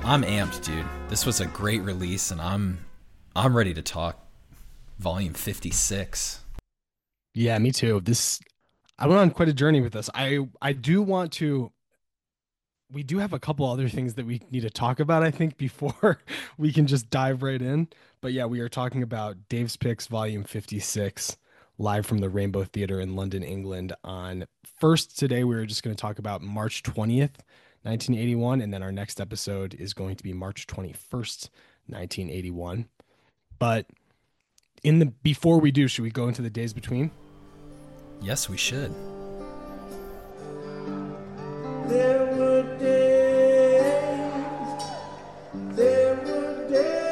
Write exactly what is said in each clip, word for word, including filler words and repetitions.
I'm amped, dude. This was a great release, and I'm I'm ready to talk volume fifty-six. Yeah, me too. This I went on quite a journey with this. I I do want to we do have a couple other things that we need to talk about, I think, before we can just dive right in. But yeah, we are talking about Dave's Picks volume fifty-six live from the Rainbow Theatre in London, England on first today we were just going to talk about March twentieth, nineteen eighty-one, and then our next episode is going to be March twenty-first, nineteen eighty-one. But in the before we do, should we go into the days between? Yes, we should. There were days, there were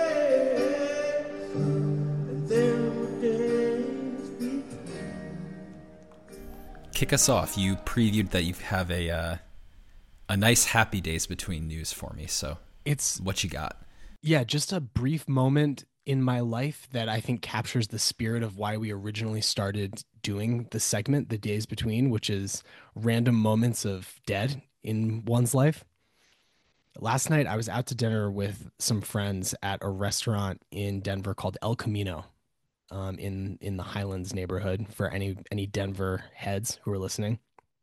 days, and there were days between. Kick us off. You previewed that you have a uh, a nice happy days between news for me. So It's what you got? Yeah, just a brief moment in my life that I think captures the spirit of why we originally started doing the segment, The Days Between, which is random moments of dead in one's life. Last night, I was out to dinner with some friends at a restaurant in Denver called El Camino, um, in in the Highlands neighborhood. For any any Denver heads who are listening,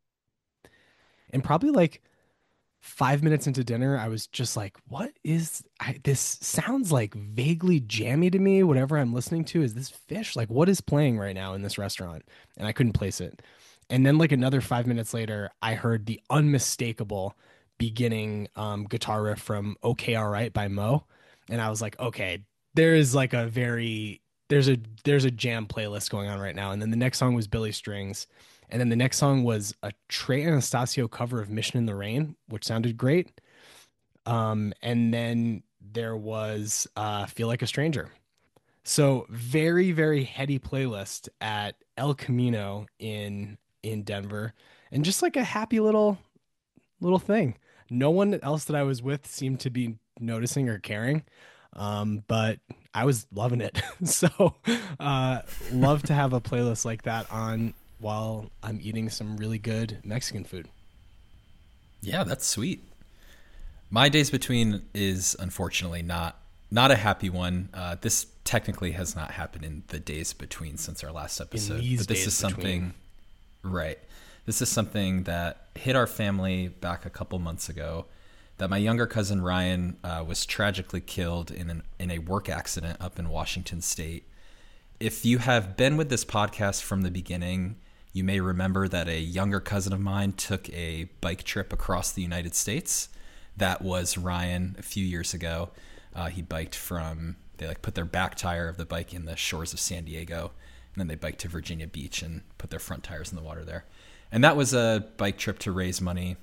and probably like five minutes into dinner, I was just like, what is I, this? Sounds like vaguely jammy to me. Whatever I'm listening to, is this Fish? Like, what is playing right now in this restaurant? And I couldn't place it. And then, like, another five minutes later, I heard the unmistakable beginning um, guitar riff from Okay, All Right by Mo. And I was like, okay, there is like a very, there's a, there's a jam playlist going on right now. And then the next song was Billy Strings. And then the next song was a Trey Anastasio cover of Mission in the Rain, which sounded great. Um, and then there was uh, Feel Like a Stranger. So very, very heady playlist at El Camino in in Denver. And just like a happy little little thing. No one else that I was with seemed to be noticing or caring. Um, but I was loving it. So uh love to have a playlist like that on while I'm eating some really good Mexican food. Yeah, that's sweet. My days between is unfortunately not not a happy one. Uh, this technically has not happened in the days between since our last In episode, these but this days is something between. right. This is something that hit our family back a couple months ago. That my younger cousin Ryan uh, was tragically killed in an in a work accident up in Washington State. If you have been with this podcast from the beginning, you may remember that a younger cousin of mine took a bike trip across the United States. That was Ryan a few years ago. Uh, he biked from, they like put their back tire of the bike in the shores of San Diego, and then they biked to Virginia Beach and put their front tires in the water there. And that was a bike trip to raise money.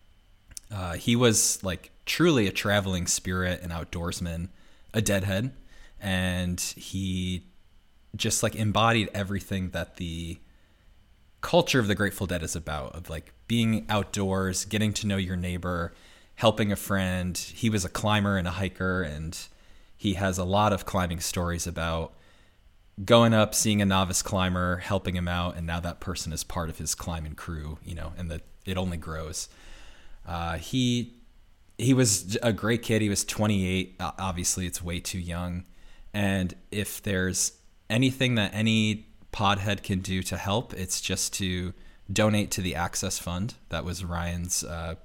Uh, he was like truly a traveling spirit, an outdoorsman, a deadhead, and he just like embodied everything that the culture of the Grateful Dead is about, of like being outdoors, getting to know your neighbor, helping a friend. He was a climber and a hiker, and he has a lot of climbing stories about going up, seeing a novice climber, helping him out, and now that person is part of his climbing crew, you know, and that it only grows. Uh, he he was a great kid. He was twenty-eight. Obviously, it's way too young. And if there's anything that any podhead can do to help, it's just to donate to the Access Fund. That was Ryan's uh,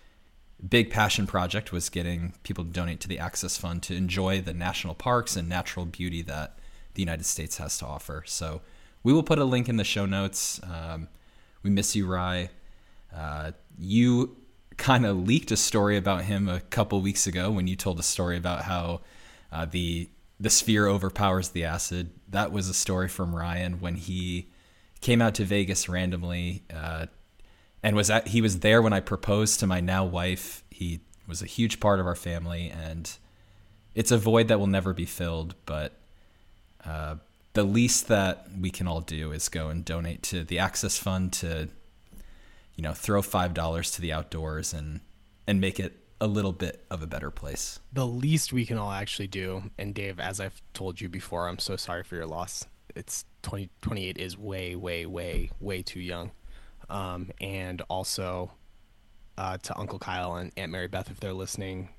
big passion project, was getting people to donate to the Access Fund to enjoy the national parks and natural beauty that the United States has to offer. So we will put a link in the show notes. Um, we miss you, Rye. Uh, you kind of leaked a story about him a couple weeks ago when you told a story about how uh, the the sphere overpowers the acid. That was a story from Ryan when he came out to Vegas randomly, uh, and was at, he was there when I proposed to my now wife. He was a huge part of our family, and it's a void that will never be filled. But uh, the least that we can all do is go and donate to the Access Fund to, you know, throw five dollars to the outdoors and and make it a little bit of a better place. The least we can all actually do, and Dave, as I've told you before, I'm so sorry for your loss. It's twenty twenty-eight is way, way, way, way too young. Um, and also uh, to Uncle Kyle and Aunt Mary Beth, if they're listening,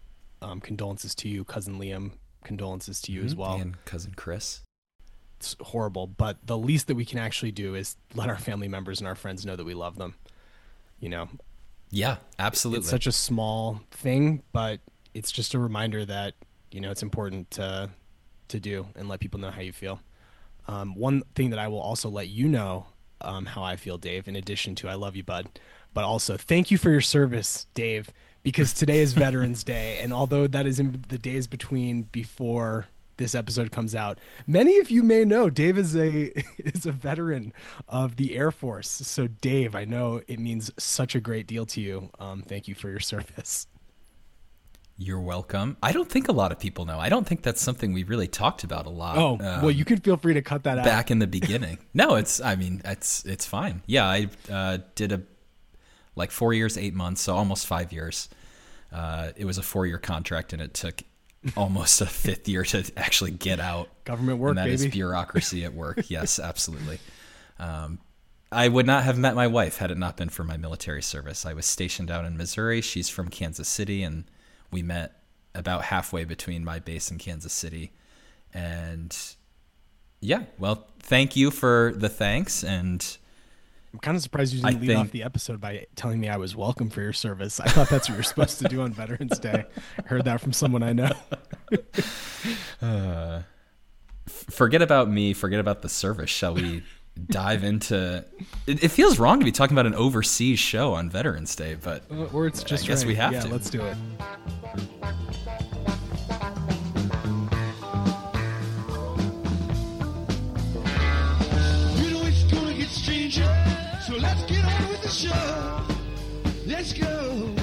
Um, condolences to you, cousin Liam. Condolences to you mm-hmm. as well. And cousin Chris. It's horrible, but the least that we can actually do is let our family members and our friends know that we love them. You know? Yeah, absolutely. It's such a small thing, but it's just a reminder that, you know, it's important to to do and let people know how you feel. Um, one thing that I will also let you know um, how I feel, Dave, in addition to I love you, bud, but also thank you for your service, Dave, because today is Veterans Day, and although that is in the days between before this episode comes out, many of you may know Dave is a is a veteran of the Air Force. So Dave, I know it means such a great deal to you. Um, thank you for your service. You're welcome. I don't think a lot of people know. I don't think that's something we really talked about a lot. Oh, um, well, you can feel free to cut that out. Back in the beginning. No, it's, I mean, it's, it's fine. Yeah. I uh, did a, like four years, eight months. So almost five years. Uh, it was a four year contract and it took almost a fifth year to actually get out. Government work, and that baby. is bureaucracy at work. Yes, absolutely. Um, I would not have met my wife had it not been for my military service. I was stationed out in Missouri. She's from Kansas City, and we met about halfway between my base in Kansas City. And yeah, well, thank you for the thanks. And I'm kind of surprised you didn't I lead think, off the episode by telling me I was welcome for your service. I thought that's what you're supposed to do on Veterans Day. I heard that from someone I know. uh, f- forget about me. Forget about the service. Shall we dive into it? It feels wrong to be talking about an overseas show on Veterans Day, but or it's just I guess right. we have yeah, to. Let's do it. You know it's gonna get stranger, so let's get on with the show. Let's go.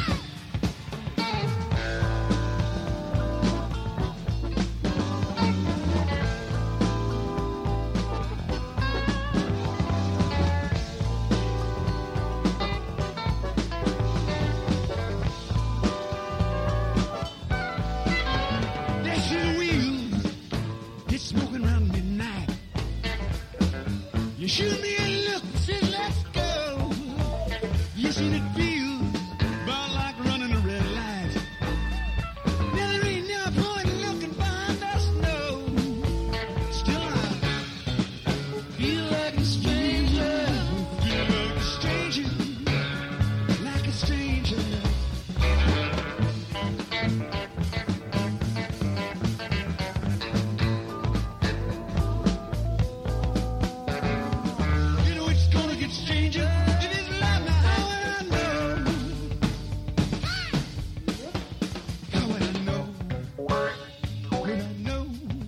Dashing wheels, it's smoking around midnight. You shoot me a look, say let's go. You seen it feels about like running a red light. Now there ain't no point looking behind us, no. Still I feel like a stranger, feel like a stranger, like a stranger. You know it's gonna get stranger in this life now. How would I know? How would I know? How would I know?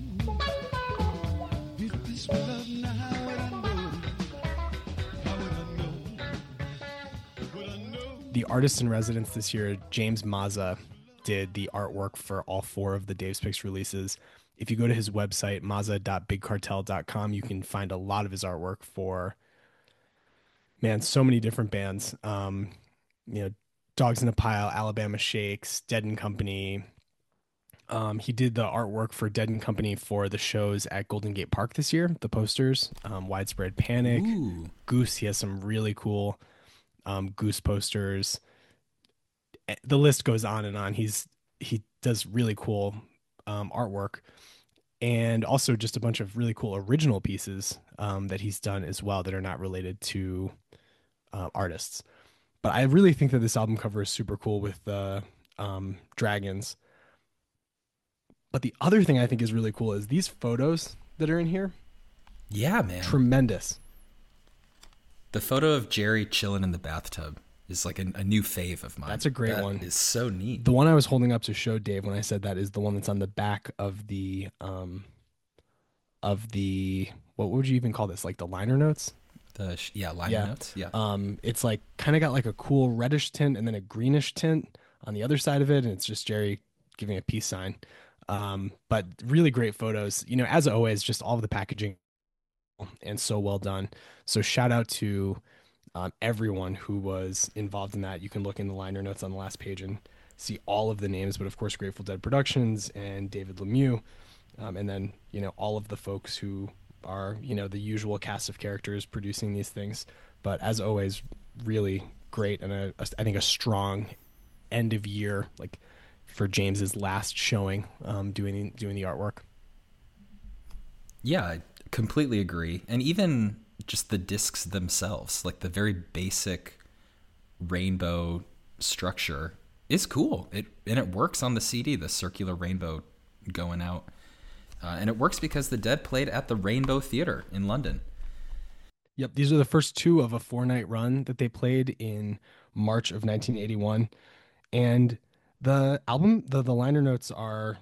If this was love now, how would I know? How would I know? Would I know? The artist in residence this year, James Mazza, did the artwork for all four of the Dave's Picks releases. If you go to his website, mazza dot big cartel dot com, you can find a lot of his artwork for, man, so many different bands. Um, you know, Dogs in a Pile, Alabama Shakes, Dead and Company. Um, he did the artwork for Dead and Company for the shows at Golden Gate Park this year, the posters, um, Widespread Panic, Ooh. Goose. He has some really cool um, Goose posters. Eh, The list goes on and on. He's he does really cool um, artwork, and also just a bunch of really cool original pieces um, that he's done as well that are not related to uh, artists. But I really think that this album cover is super cool with the um, dragons. But the other thing I think is really cool is these photos that are in here. Yeah, man. Tremendous. The photo of Jerry chilling in the bathtub is like a, a new fave of mine. That's a great That one. Is so neat. The one I was holding up to show Dave when I said that is the one that's on the back of the um of the what would you even call this? Like the liner notes? The sh- yeah, liner Yeah. notes. Yeah. Um it's like kind of got like a cool reddish tint and then a greenish tint on the other side of it, and it's just Jerry giving a peace sign. Um but really great photos. You know, as always, just all of the packaging and so well done. So shout out to um, everyone who was involved in that. You can look in the liner notes on the last page and see all of the names, but of course Grateful Dead Productions and David Lemieux, um, and then you know all of the folks who are you know the usual cast of characters producing these things. But as always, really great, and a, a, I think a strong end of year, like for James's last showing, um, doing doing the artwork. Yeah, I completely agree. And even just the discs themselves, like the very basic rainbow structure is cool. It and it works on the C D, the circular rainbow going out. Uh, and it works because the Dead played at the Rainbow Theatre in London. Yep, these are the first two of a four-night run that they played in March of nineteen eighty-one. And the album, the, the liner notes are,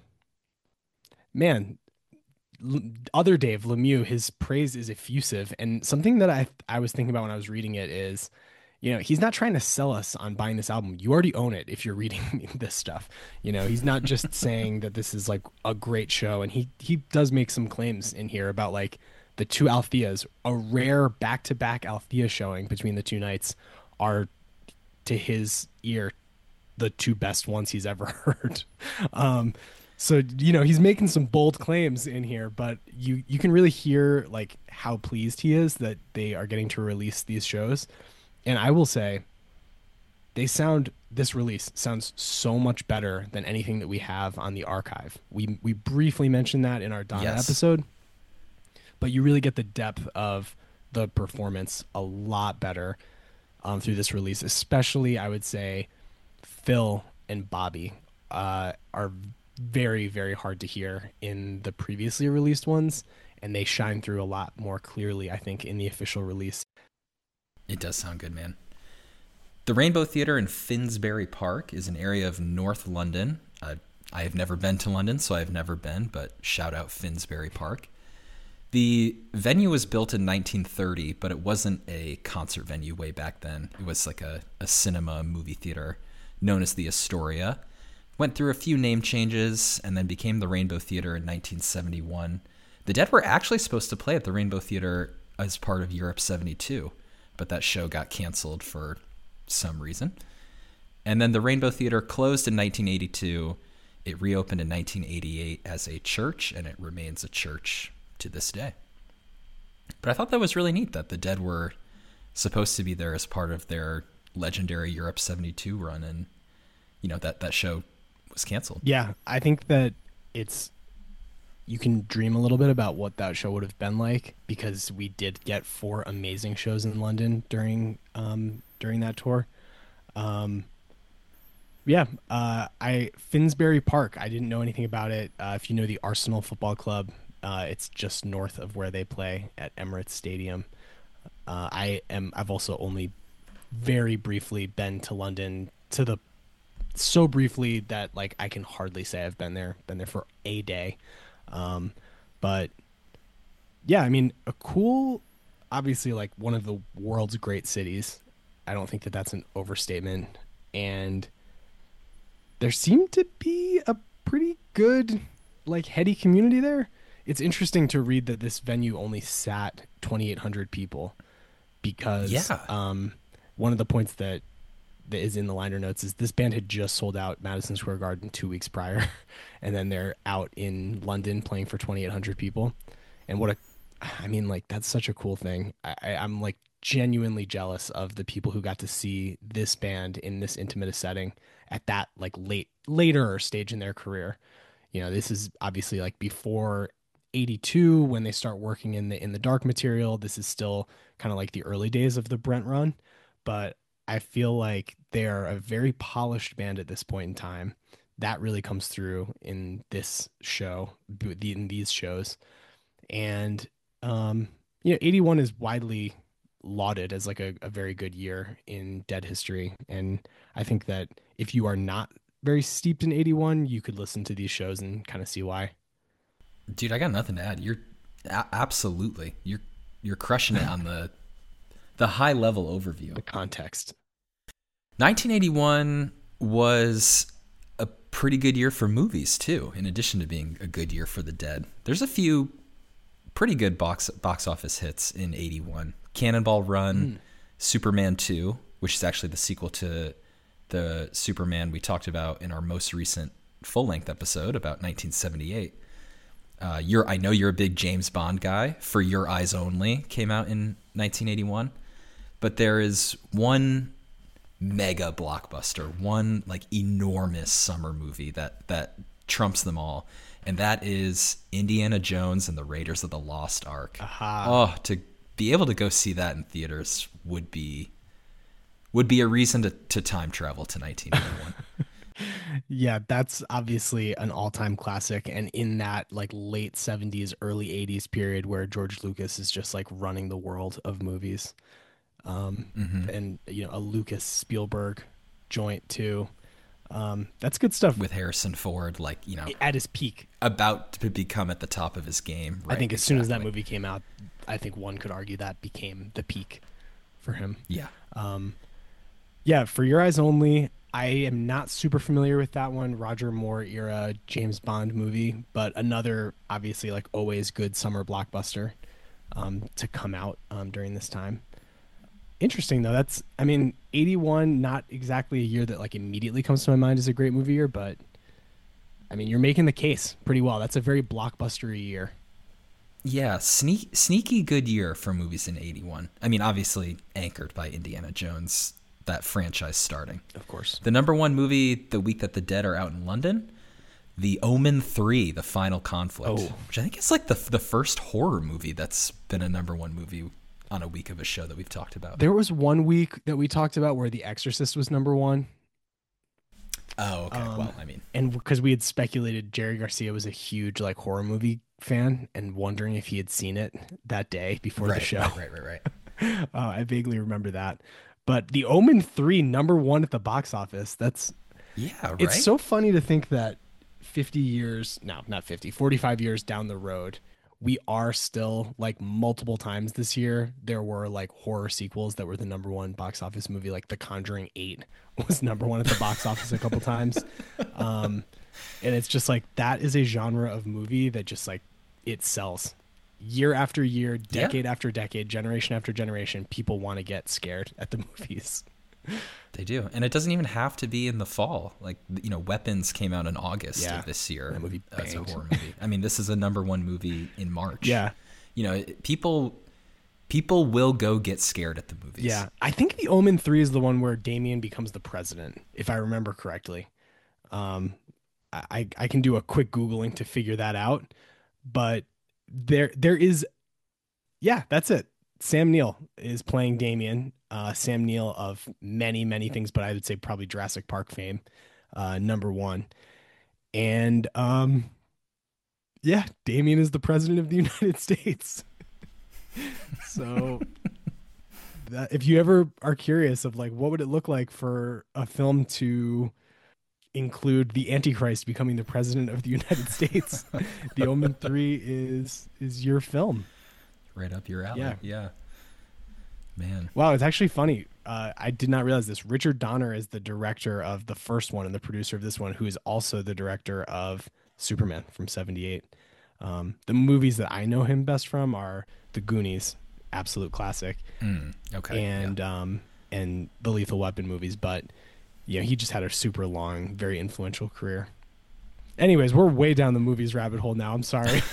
man, L- other Dave Lemieux, his praise is effusive. And something that I I was thinking about when I was reading it is, you know, he's not trying to sell us on buying this album. You already own it if you're reading this stuff. You know, he's not just saying that this is like a great show. And he he does make some claims in here about like the two Altheas, a rare back-to-back Althea showing between the two nights, are to his ear the two best ones he's ever heard. Um, so, you know, he's making some bold claims in here, but you, you can really hear like how pleased he is that they are getting to release these shows. And I will say they sound, this release sounds so much better than anything that we have on the archive. We, we briefly mentioned that in our Donna Yes. episode, but you really get the depth of the performance a lot better um, through this release, especially I would say Phil and Bobby uh, are very, very hard to hear in the previously released ones, and they shine through a lot more clearly, I think, in the official release. It does sound good, man. The Rainbow Theatre in Finsbury Park is an area of North London. Uh, I have never been to London, so I have never been, but shout out Finsbury Park. The venue was built in nineteen thirty, but it wasn't a concert venue way back then. It was like a, a cinema movie theater known as the Astoria. Went through a few name changes and then became the Rainbow Theatre in nineteen seventy-one. The Dead were actually supposed to play at the Rainbow Theatre as part of Europe seventy-two, but that show got canceled for some reason. And then the Rainbow Theatre closed in nineteen eighty-two. It reopened in nineteen eighty-eight as a church, and it remains a church to this day. But I thought that was really neat that the Dead were supposed to be there as part of their legendary Europe seventy-two run, and you know that that show was canceled. Yeah, I think that it's, you can dream a little bit about what that show would have been like, because we did get four amazing shows in London during um during that tour. Um yeah, uh I Finsbury Park, I didn't know anything about it. Uh, if you know the Arsenal Football Club, uh it's just north of where they play at Emirates Stadium. Uh I am I've also only very briefly been to London, to the so briefly that like I can hardly say I've been there been there for a day. Um but yeah, I mean, a cool, obviously like one of the world's great cities. I don't think that that's an overstatement. And there seemed to be a pretty good like heady community there. It's interesting to read that this venue only sat twenty-eight hundred people, because Yeah. um one of the points that that is in the liner notes is this band had just sold out Madison Square Garden two weeks prior, and then they're out in London playing for twenty-eight hundred people. And what a, I mean, like, that's such a cool thing. I, I, I'm like genuinely jealous of the people who got to see this band in this intimate a setting at that like late, later stage in their career. You know, this is obviously like before eighty-two when they start working in the in the Dark Material. This is still kind of like the early days of the Brent run, but I feel like they're a very polished band at this point in time. That really comes through in this show, in these shows. And, um, you know, eighty-one is widely lauded as like a, a very good year in Dead history. And I think that if you are not very steeped in eighty-one, you could listen to these shows and kind of see why. Dude, I got nothing to add. You're a- absolutely, you're, you're crushing it on the, the high level overview. The context. nineteen eighty-one was a pretty good year for movies too, in addition to being a good year for the Dead. There's a few pretty good box box office hits in eighty-one. Cannonball Run, mm. Superman two, which is actually the sequel to the Superman we talked about in our most recent full-length episode about nineteen seventy-eight. Uh, you're, I know you're a big James Bond guy. For Your Eyes Only came out in nineteen eighty-one. But there is one mega blockbuster, one like enormous summer movie that that trumps them all, and that is Indiana Jones and the Raiders of the Lost Ark. Aha. Oh, to be able to go see that in theaters would be would be a reason to, to time travel to nineteen eighty-one. Yeah, that's obviously an all-time classic, and in that like late seventies, early eighties period where George Lucas is just like running the world of movies. Um, Mm-hmm. and you know, a Lucas Spielberg joint too. Um, that's good stuff. With Harrison Ford, like, you know, At his peak, about to become at the top of his game. I Right, think as soon as that exactly. movie came out, I think one could argue that became the peak for him. Yeah. Um, yeah, For Your Eyes Only, I am not super familiar with that one. Roger Moore era James Bond movie, but another obviously like always good summer blockbuster um, to come out um, during this time. Interesting though. That's, I mean, eighty-one, not exactly a year that like immediately comes to my mind as a great movie year, but I mean, you're making the case pretty well. That's a very blockbustery year. Yeah, sneak, sneaky good year for movies in eighty-one. I mean, obviously anchored by Indiana Jones, that franchise starting. Of course. The number one movie the week that the dead are out in London, The Omen three, The Final Conflict, Oh. which I think is like the the first horror movie that's been a number one movie on a week of a show that we've talked about. There was one week that we talked about where The Exorcist was number one. Oh, okay. Um, well, I mean, And because we had speculated Jerry Garcia was a huge like horror movie fan and wondering if he had seen it that day before right, the show. right, right, right, right. uh, I vaguely remember that. But The Omen three, number one at the box office. That's Yeah, right. It's so funny to think that fifty years, no, not fifty, forty-five years down the road, we are still like multiple times this year. There were like horror sequels that were the number one box office movie. Like The Conjuring eight was number one at the box office a couple times. Um, and it's just like, that is a genre of movie that just like, it sells year after year, decade Yeah. after decade, generation after generation. People want to get scared at the movies. They do. And it doesn't even have to be in the fall. Like, you know, Weapons came out in August Yeah, of this year. that movie as a banged. horror movie. I mean, this is a number one movie in March. Yeah. You know, it- people people will go get scared at the movies. Yeah, I think The Omen three is the one where Damien becomes the president, if I remember correctly. Um, I I can do a quick googling to figure that out, but there there is, yeah, that's it. Sam Neill is playing Damien. Uh, Sam Neill of many many things, but I would say probably Jurassic Park fame, uh, number one, and um, yeah, Damien is the president of the United States. So. That, if you ever are curious of like what would it look like for a film to include the Antichrist becoming the president of the United States, The Omen three is is your film. Right up your alley. Yeah. Yeah. Man. Wow, it's actually funny. Uh, I did not realize this. Richard Donner is the director of the first one and the producer of this one, who is also the director of Superman from seventy-eight. Um, the movies that I know him best from are The Goonies, absolute classic. Mm, okay. and yeah. um and the Lethal Weapon movies, but you know, he just had a super long, very influential career. Anyways, we're way down the movies rabbit hole now. I'm sorry.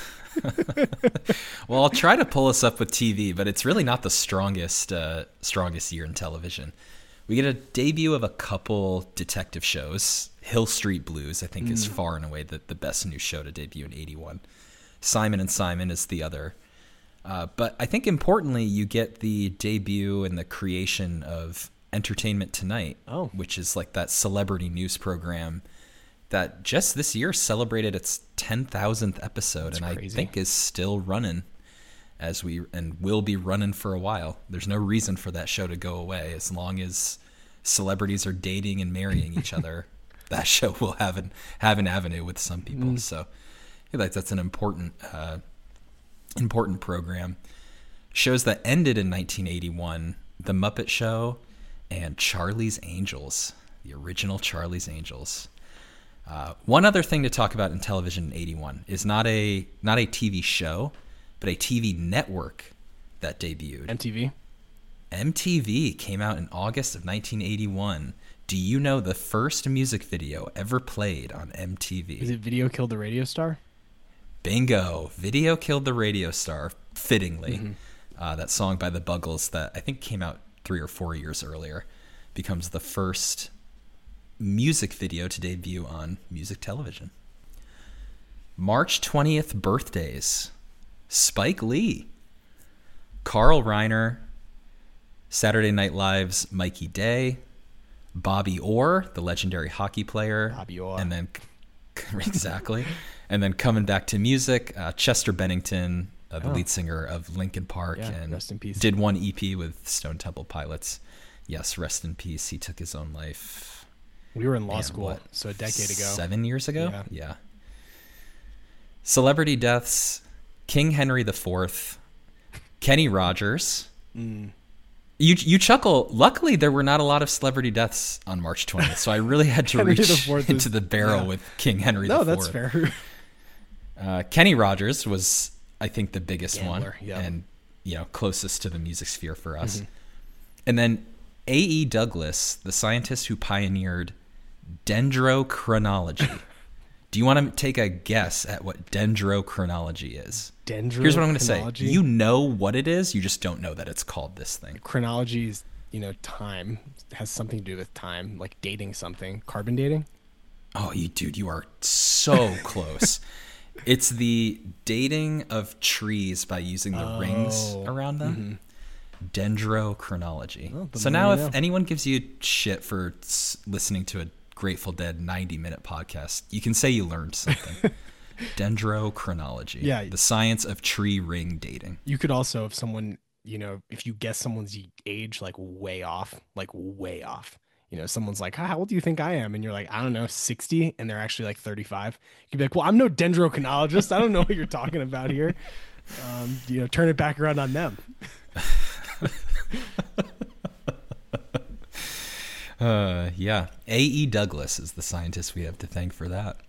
Well, I'll try to pull us up with T V, but it's really not the strongest uh, strongest year in television. We get a debut of a couple detective shows. Hill Street Blues, I think, is far and away the, the best new show to debut in eighty-one. Simon and Simon is the other. Uh, but I think importantly, you get the debut and the creation of Entertainment Tonight, Oh. which is like that celebrity news program that just this year celebrated its ten thousandth episode, That's and crazy. I think is still running as we and will be running for a while. There's no reason for that show to go away as long as celebrities are dating and marrying each other. That show will have an have an avenue with some people. Mm. So I feel like that's an important uh, important program. Shows that ended in nineteen eighty-one: The Muppet Show and Charlie's Angels, the original Charlie's Angels. Uh, one other thing to talk about in television in eighty-one is not a not a T V show, but a T V network that debuted. M T V. M T V came out in August of nineteen eighty-one. Do you know the first music video ever played on M T V? Is it Video Killed the Radio Star? Bingo. Video Killed the Radio Star, fittingly. Mm-hmm. Uh, that song by the Buggles that I think came out three or four years earlier. becomes the first music video to debut on music television. March twentieth birthdays. Spike Lee, Carl Reiner, Saturday Night Live's Mikey Day, Bobby Orr, the legendary hockey player. Bobby Orr. And then, exactly. And then coming back to music, uh, Chester Bennington, uh, the Oh. lead singer of Linkin Park, Yeah, and rest in peace. did one E P with Stone Temple Pilots. Yes, rest in peace. He took his own life. We were in law Man, school, what, so a decade ago. Seven years ago? Yeah. yeah. Celebrity deaths, King Henry the Fourth, Kenny Rogers. Mm. You you chuckle. Luckily, there were not a lot of celebrity deaths on March twentieth, so I really had to Henry the reach Fourth into is- the barrel yeah. with King Henry No, the that's Fourth. fair. Uh, Kenny Rogers was, I think, the biggest Gambler, one, yeah. and you know, closest to the music sphere for us. Mm-hmm. And then A E Douglas, the scientist who pioneered dendrochronology. Do you want to take a guess at what dendrochronology is? Dendrochronology. Here's what I'm going to say. You know what it is, you just don't know that it's called this thing. Chronology is, you know, time. It has something to do with time, like dating something. Carbon dating? Oh, you dude, you are so close. It's the dating of trees by using the Oh. rings around them. Dendrochronology. Well, the So more now you if know. anyone gives you shit for s- listening to a Grateful Dead ninety minute podcast, you can say you learned something. Dendrochronology. Yeah. The science of tree ring dating. You could also, if someone, you know, if you guess someone's age like way off, like way off, you know, someone's like, how old do you think I am? And you're like, I don't know, sixty, and they're actually like thirty-five. You'd be like, well, I'm no dendrochronologist. I don't know what you're talking about here. Um, you know, turn it back around on them. Uh, yeah. A E Douglas is the scientist we have to thank for that.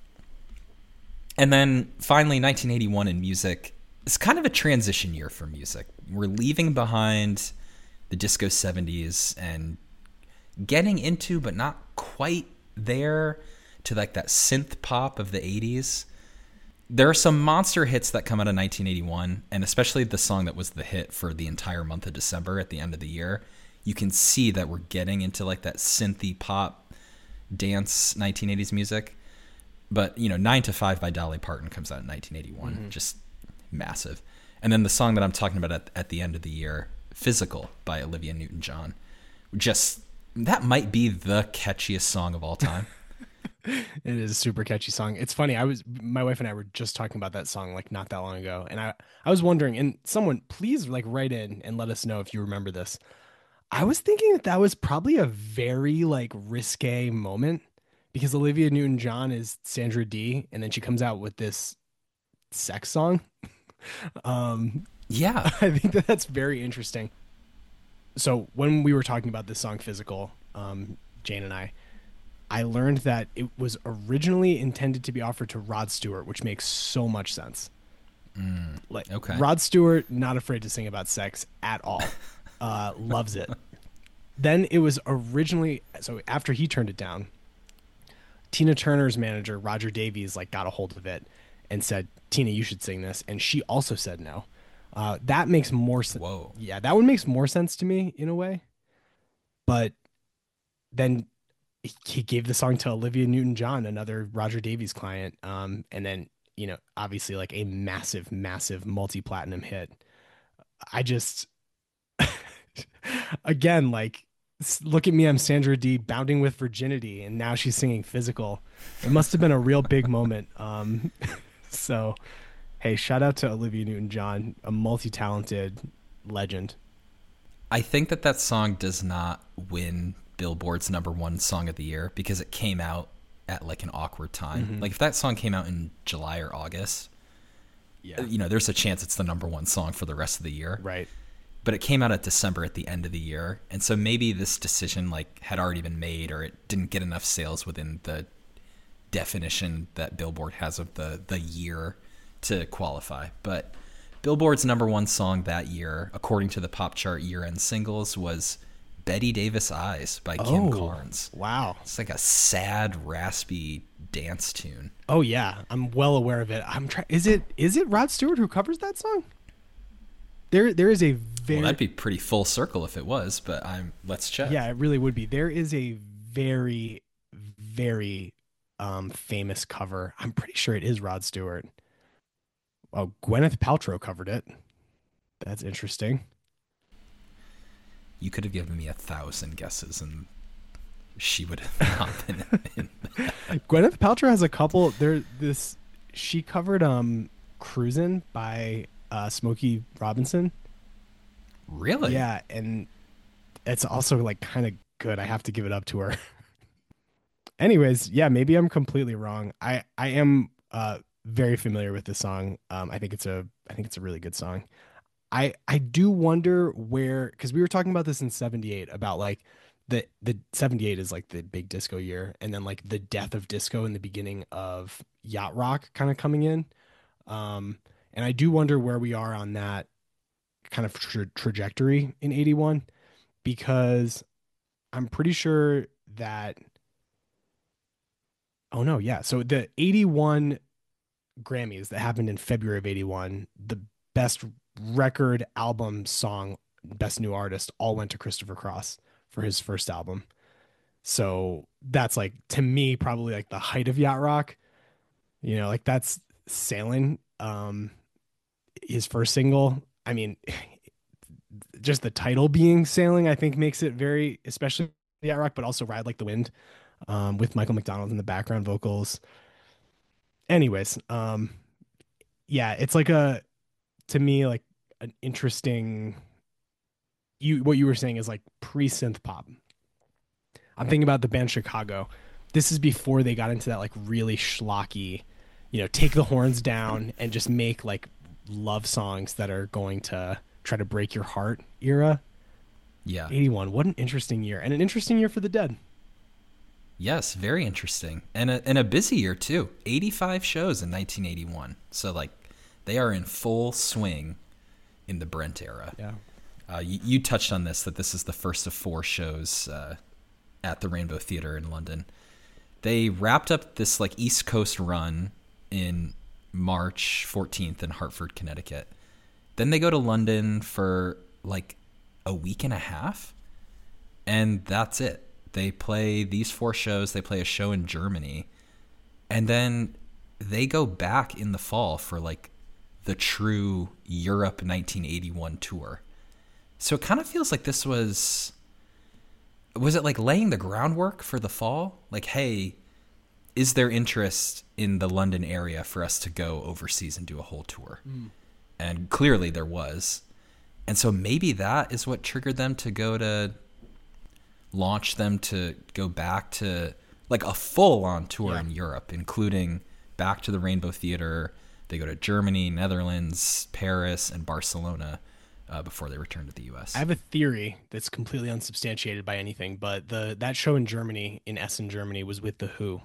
And then finally, nineteen eighty-one in music. It's kind of a transition year for music. We're leaving behind the disco seventies and getting into, but not quite there, to like that synth pop of the eighties. There are some monster hits that come out of nineteen eighty-one, and especially the song that was the hit for the entire month of December at the end of the year. You can see that we're getting into like that synthy pop dance nineteen eighties music. But, you know, nine to five by Dolly Parton comes out in nineteen eighty-one. Mm-hmm. Just massive. And then the song that I'm talking about at, at the end of the year, Physical by Olivia Newton-John. Just, that might be the catchiest song of all time. It is a super catchy song. It's funny. I was, my wife and I were just talking about that song like not that long ago. And I, I was wondering, and someone please like write in and let us know if you remember this. I was thinking that that was probably a very like risque moment because Olivia Newton-John is Sandra Dee, and then she comes out with this sex song. um, Yeah. I think that that's very interesting. So when we were talking about this song, Physical, um, Jane and I, I learned that it was originally intended to be offered to Rod Stewart, which makes so much sense. Mm, Like okay. Rod Stewart, not afraid to sing about sex at all. Uh, loves it. Then it was originally, so after he turned it down, Tina Turner's manager, Roger Davies, like got a hold of it and said, Tina, you should sing this. And she also said no. Uh, that makes more sense. Whoa. Yeah, that one makes more sense to me in a way. But then he gave the song to Olivia Newton-John, another Roger Davies client. Um, and then, you know, obviously like a massive, massive multi-platinum hit. I just, again, like, look at me, I'm Sandra Dee bounding with virginity, and now she's singing Physical. It must have been a real big moment. Um, so, hey, shout out to Olivia Newton-John, a multi-talented legend. I think that that song does not win Billboard's number one song of the year because it came out at like an awkward time. Mm-hmm. Like if that song came out in July or August, Yeah, you know, there's a chance it's the number one song for the rest of the year. right. But it came out at December at the end of the year. And so maybe this decision like had already been made, or it didn't get enough sales within the definition that Billboard has of the, the year to qualify. But Billboard's number one song that year, according to the pop chart year-end singles, was Betty Davis Eyes by Kim Oh, Carnes. Wow. It's like a sad, raspy dance tune. Oh yeah, I'm well aware of it. I'm trying. Is it is it Rod Stewart who covers that song? There, there is a very Well, that'd be pretty full circle if it was, but I'm let's check. yeah, it really would be. There is a very, very um, famous cover. I'm pretty sure it is Rod Stewart. Oh, Gwyneth Paltrow covered it. That's interesting. You could have given me a thousand guesses, and she would have not been in. Gwyneth Paltrow has a couple. There, this she covered um, "Cruisin'" by uh, Smokey Robinson. Really? Yeah, and it's also like kind of good. I have to give it up to her. Anyways, yeah, maybe I'm completely wrong. I I am uh, very familiar with this song. Um, I think it's a I think it's a really good song. I I do wonder where, because we were talking about this in seventy-eight about like the the seventy-eight is like the big disco year, and then like the death of disco in the beginning of yacht rock kind of coming in. Um, and I do wonder where we are on that kind of tra- trajectory in eighty-one, because I'm pretty sure that oh no, yeah. So the eighty-one Grammys that happened in February of eighty-one, the best record, album, song, best new artist all went to Christopher Cross for his first album. So that's like, to me, probably like the height of yacht rock. You know, like that's Sailing, um, his first single. I mean, just the title being Sailing, I think makes it very, especially yacht rock, but also Ride Like the Wind, um, with Michael McDonald in the background vocals. Anyways, um, yeah, it's like a, to me, like an interesting, you, what you were saying is like pre-synth pop. I'm thinking about the band Chicago. This is before they got into that like really schlocky, you know, take the horns down and just make like love songs that are going to try to break your heart era. Yeah. eighty-one. What an interesting year, and an interesting year for the Dead. Yes, very interesting. And a, and a busy year too. eighty-five shows in nineteen eighty-one. So like they are in full swing in the Brent era. Yeah. Uh, you, you touched on this, that this is the first of four shows uh, at the Rainbow Theatre in London. They wrapped up this like East Coast run in March fourteenth in Hartford, Connecticut. Then they go to London for like a week and a half, and that's it. They play these four shows. They play a show in Germany, and then they go back in the fall for like the true Europe nineteen eighty-one tour. So it kind of feels like this was, was it like laying the groundwork for the fall? Like, hey, is there interest in the London area for us to go overseas and do a whole tour? Mm. And clearly there was. And so maybe that is what triggered them to go to launch them to go back to like a full on tour yeah. in Europe, including back to the Rainbow Theatre. They go to Germany, Netherlands, Paris, and Barcelona uh, before they return to the U S. I have a theory that's completely unsubstantiated by anything, but the that show in Germany, in Essen, Germany, was with The Who.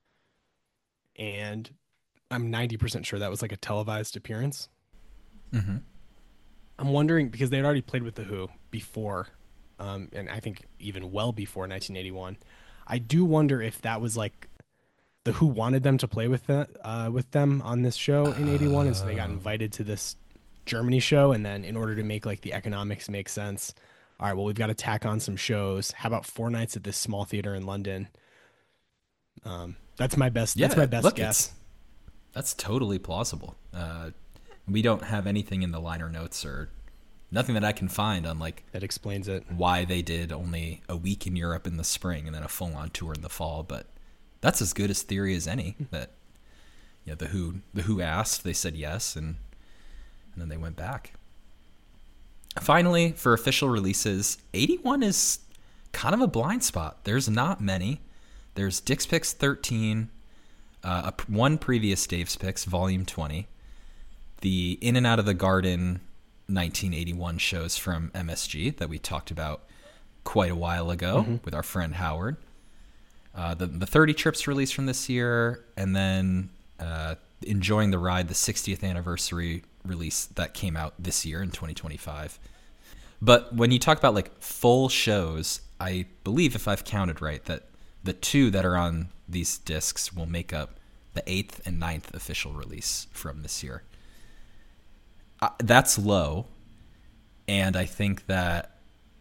And I'm ninety percent sure that was like a televised appearance. Mm-hmm. I'm wondering, because they had already played with The Who before, um, and I think even well before nineteen eighty-one. I do wonder if that was like The Who wanted them to play with that, uh, with them on this show in eighty-one, and so they got invited to this Germany show, and then in order to make like the economics make sense, all right, well, we've got to tack on some shows. How about four nights at this small theater in London? Um, that's my best. Yeah, that's my best look, guess. That's totally plausible. Uh, we don't have anything in the liner notes or nothing that I can find on like that explains it. Why they did only a week in Europe in the spring and then a full-on tour in the fall, but that's as good as theory as any. That you know, the Who the Who asked, they said yes, and and then they went back. Finally, for official releases, eighty-one is kind of a blind spot. There's not many. There's Dick's Picks thirteen, uh, a, one previous Dave's Picks, Volume twenty, the In and Out of the Garden nineteen eighty-one shows from M S G that we talked about quite a while ago mm-hmm. with our friend Howard. Uh, the, the thirty Trips release from this year, and then uh, Enjoying the Ride, the sixtieth anniversary release that came out this year in twenty twenty-five. But when you talk about like full shows, I believe, if I've counted right, that the two that are on these discs will make up the eighth and ninth official release from this year. Uh, that's low. And I think that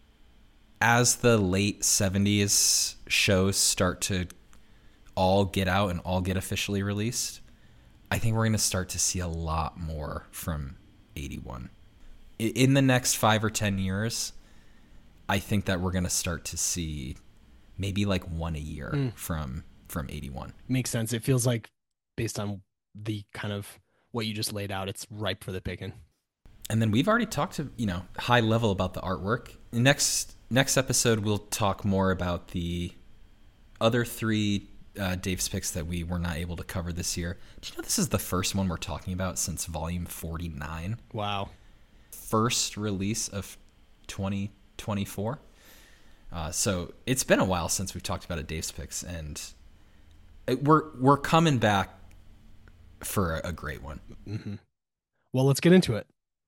as the late seventies shows start to all get out and all get officially released, I think we're going to start to see a lot more from eighty-one. In the next five or ten years, I think that we're going to start to see maybe like one a year mm. from from eighty-one. Makes sense. It feels like, based on the kind of what you just laid out, it's ripe for the picking. And then we've already talked to, you know, high level about the artwork. Next next episode, we'll talk more about the other three uh, Dave's picks that we were not able to cover this year. Do you know this is the first one we're talking about since volume forty-nine? Wow. First release of twenty twenty-four. Uh, so it's been a while since we've talked about a Dave's picks, and it, we're we're coming back for a, a great one. Mm-hmm. Well, let's get into it.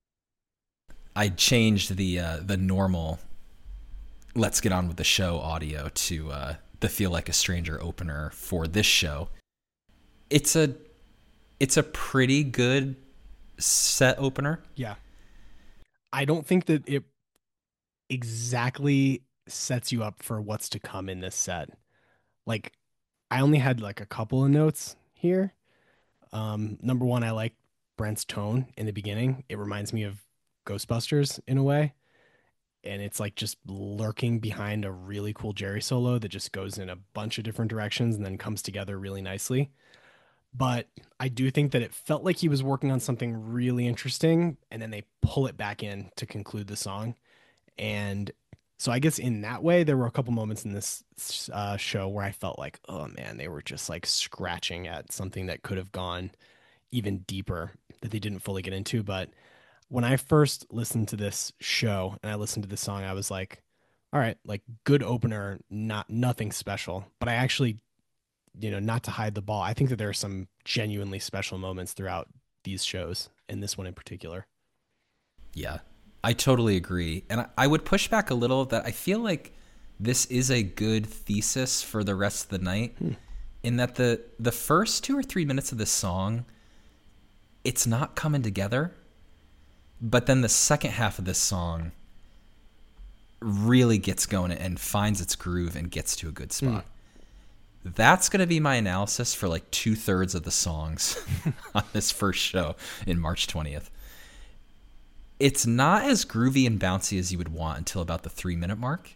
I changed the uh, the normal "Let's Get On With the Show" audio to uh, the "Feel Like a Stranger" opener for this show. It's a it's a pretty good set opener. Yeah. I don't think that it exactly sets you up for what's to come in this set. Like, I only had like a couple of notes here. Um, number one, I like Brent's tone in the beginning. It reminds me of Ghostbusters in a way. And it's like just lurking behind a really cool Jerry solo that just goes in a bunch of different directions and then comes together really nicely. But I do think that it felt like he was working on something really interesting, and then they pull it back in to conclude the song. And so I guess in that way, there were a couple moments in this uh, show where I felt like, oh man, they were just like scratching at something that could have gone even deeper that they didn't fully get into. But when I first listened to this show and I listened to the song, I was like, all right, like good opener, not nothing special. But I actually, you know, not to hide the ball, I think that there are some genuinely special moments throughout these shows, and this one in particular. Yeah, I totally agree. And I, I would push back a little that I feel like this is a good thesis for the rest of the night, hmm. in that the the first two or three minutes of this song, it's not coming together. But then the second half of this song really gets going and finds its groove and gets to a good spot. Hmm. That's going to be my analysis for like two thirds of the songs on this first show in March twentieth. It's not as groovy and bouncy as you would want until about the three minute mark.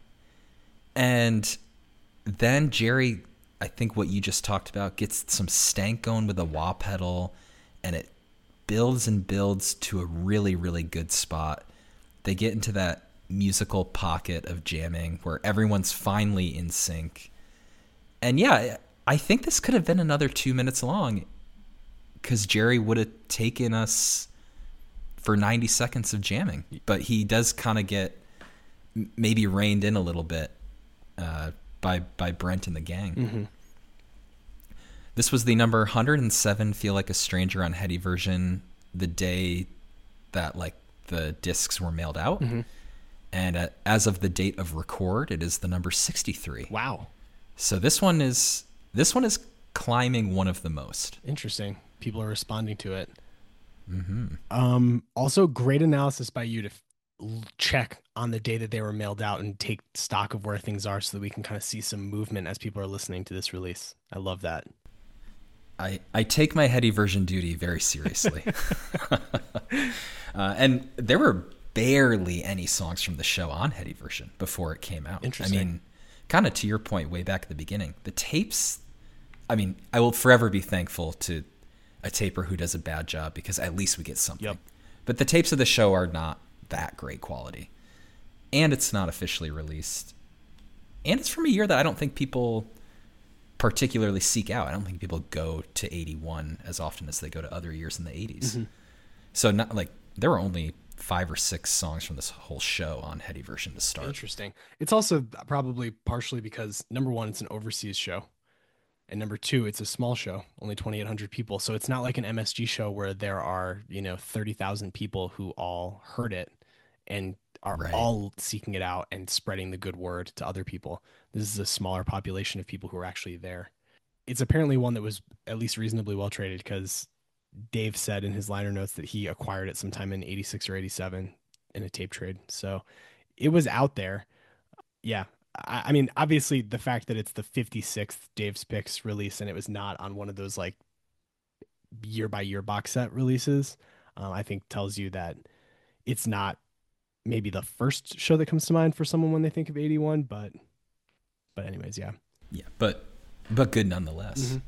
And then Jerry, I think what you just talked about, gets some stank going with a wah pedal, and it builds and builds to a really, really good spot. They get into that musical pocket of jamming where everyone's finally in sync. And yeah, I think this could have been another two minutes long because Jerry would have taken us for ninety seconds of jamming. But he does kind of get maybe reined in a little bit uh, by by Brent and the gang. Mm-hmm. This was the number one hundred seven Feel Like a Stranger on Hetty version the day that like the discs were mailed out. Mm-hmm. And uh, as of the date of record, it is the number sixty-three. Wow. So this one is this one is climbing one of the most. Interesting. People are responding to it. Mm-hmm. Um, also, great analysis by you to f- check on the day that they were mailed out and take stock of where things are so that we can kind of see some movement as people are listening to this release. I love that. I, I take my Hetty version duty very seriously. uh, and there were barely any songs from the show on Hetty version before it came out. Interesting. I mean, kind of to your point way back at the beginning, the tapes, I mean, I will forever be thankful to a taper who does a bad job because at least we get something. Yep. But the tapes of the show are not that great quality. And it's not officially released. And it's from a year that I don't think people particularly seek out. I don't think people go to eighty-one as often as they go to other years in the eighties. Mm-hmm. So not like there were only five or six songs from this whole show on Hetty version to start. Interesting. It's also probably partially because number one, it's an overseas show. And number two, it's a small show, only twenty-eight hundred people. So it's not like an M S G show where there are, you know, thirty thousand people who all heard it and are right. all seeking it out and spreading the good word to other people. This is a smaller population of people who are actually there. It's apparently one that was at least reasonably well traded because Dave said in his liner notes that he acquired it sometime in eighty-six or eighty-seven. in a tape trade. So it was out there. Yeah. I, I mean, obviously the fact that it's the fifty-sixth Dave's Picks release and it was not on one of those like year by year box set releases, um, I think tells you that it's not maybe the first show that comes to mind for someone when they think of eighty-one, but but anyways, yeah. Yeah, but but good nonetheless. Mm-hmm.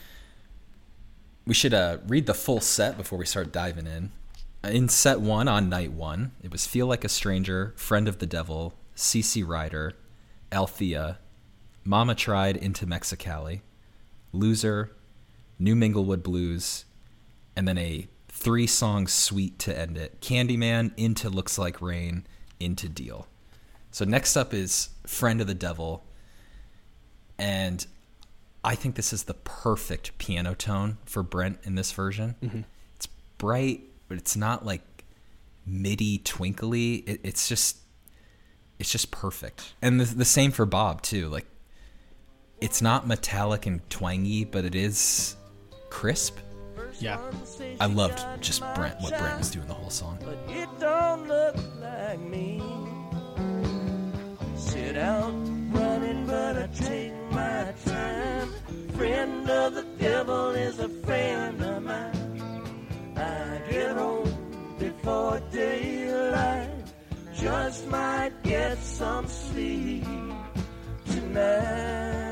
We should uh, read the full set before we start diving in. In set one on night one, it was Feel Like a Stranger, Friend of the Devil, C C Rider, Althea, Mama Tried into Mexicali, Loser, New Minglewood Blues, and then a three-song suite to end it. Candyman, into Looks Like Rain, into Deal. So next up is Friend of the Devil, and I think this is the perfect piano tone for Brent in this version. Mm-hmm. It's bright, but it's not like MIDI twinkly. It, it's just, it's just perfect. And the, the same for Bob too. Like, it's not metallic and twangy, but it is crisp. Yeah. I loved just Brent, what Brent was doing the whole song. But it don't look like me. Sit out running, but I take my time. Friend of the devil is a friend of mine. I get home before daylight. Just might get some sleep tonight.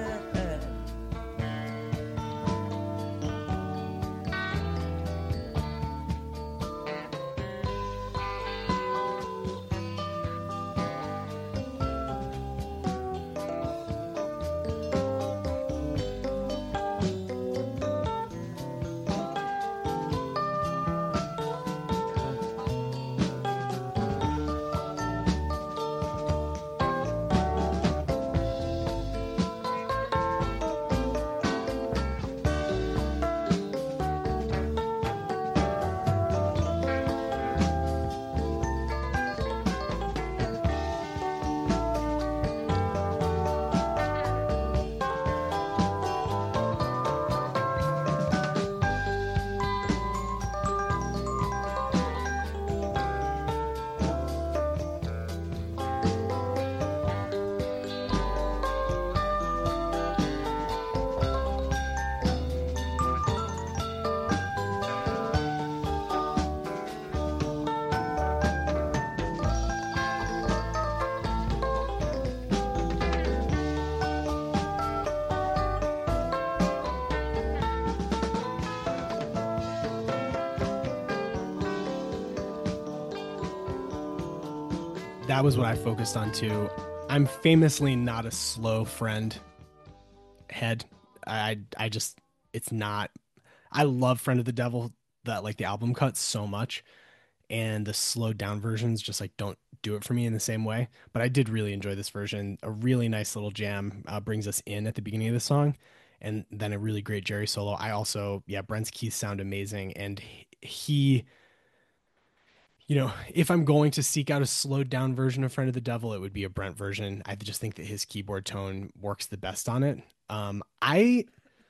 That was what I focused on too. I'm famously not a slow friend head. I I just it's not. I love Friend of the Devil, that like the album cut so much, and the slowed down versions just like don't do it for me in the same way. But I did really enjoy this version. A really nice little jam uh, brings us in at the beginning of the song, and then a really great Jerry solo. I also yeah, Brent's keys sound amazing, and he. You know, if I'm going to seek out a slowed down version of Friend of the Devil, it would be a Brent version. I just think that his keyboard tone works the best on it. Um, I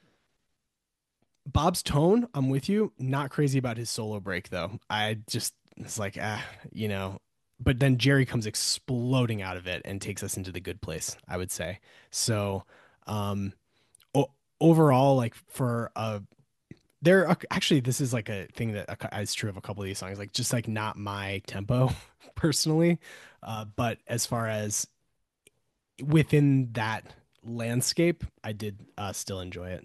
Bob's tone, I'm with you. Not crazy about his solo break though. I just it's like ah, you know. But then Jerry comes exploding out of it and takes us into the good place, I would say. So, um, o- overall, like for a There are actually, this is like a thing that is true of a couple of these songs, like just like not my tempo personally. Uh, but as far as within that landscape, I did uh, still enjoy it.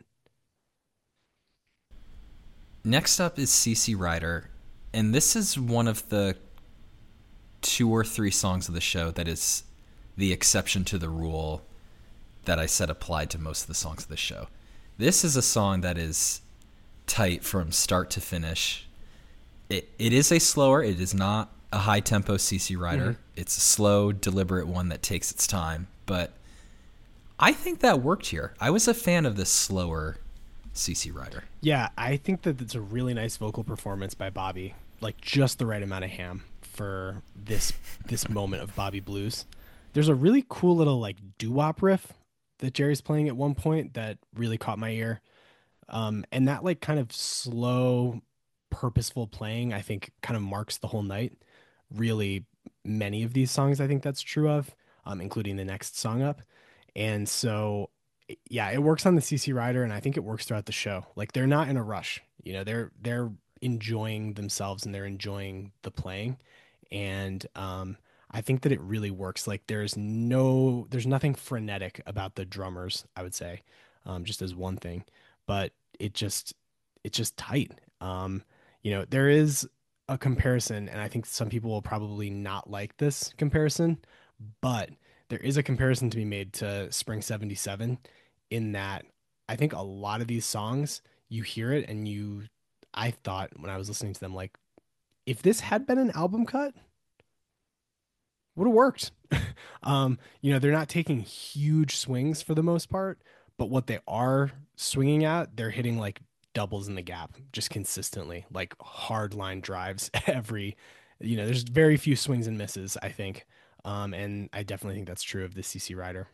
Next up is C C Rider. And this is one of the two or three songs of the show that is the exception to the rule that I said applied to most of the songs of the show. This is a song that is tight from start to finish. It it is a slower, it is not a high tempo C C Rider. Mm-hmm. It's a slow, deliberate one that takes its time, but I think that worked here. I was a fan of this slower C C Rider. Yeah, I think that it's a really nice vocal performance by Bobby, like just the right amount of ham for this this moment of Bobby Blues. There's a really cool little like doo-wop riff that Jerry's playing at one point that really caught my ear. Um, and that like kind of slow, purposeful playing, I think kind of marks the whole night. Really, many of these songs I think that's true of, um, including the next song up. And so, yeah, it works on the C C Rider, and I think it works throughout the show. Like they're not in a rush, you know, they're they're enjoying themselves and they're enjoying the playing. And um, I think that it really works. Like there's no, there's nothing frenetic about the drummers, I would say, um, just as one thing, but it just, it's just tight. Um, you know, there is a comparison, and I think some people will probably not like this comparison, but there is a comparison to be made to Spring seventy-seven in that I think a lot of these songs, you hear it and you, I thought when I was listening to them, like, if this had been an album cut, would have worked. um, you know, they're not taking huge swings for the most part, but what they are swinging at, they're hitting like doubles in the gap just consistently, like hard line drives every, you know, there's very few swings and misses, I think. Um, and I definitely think that's true of the C C Rider.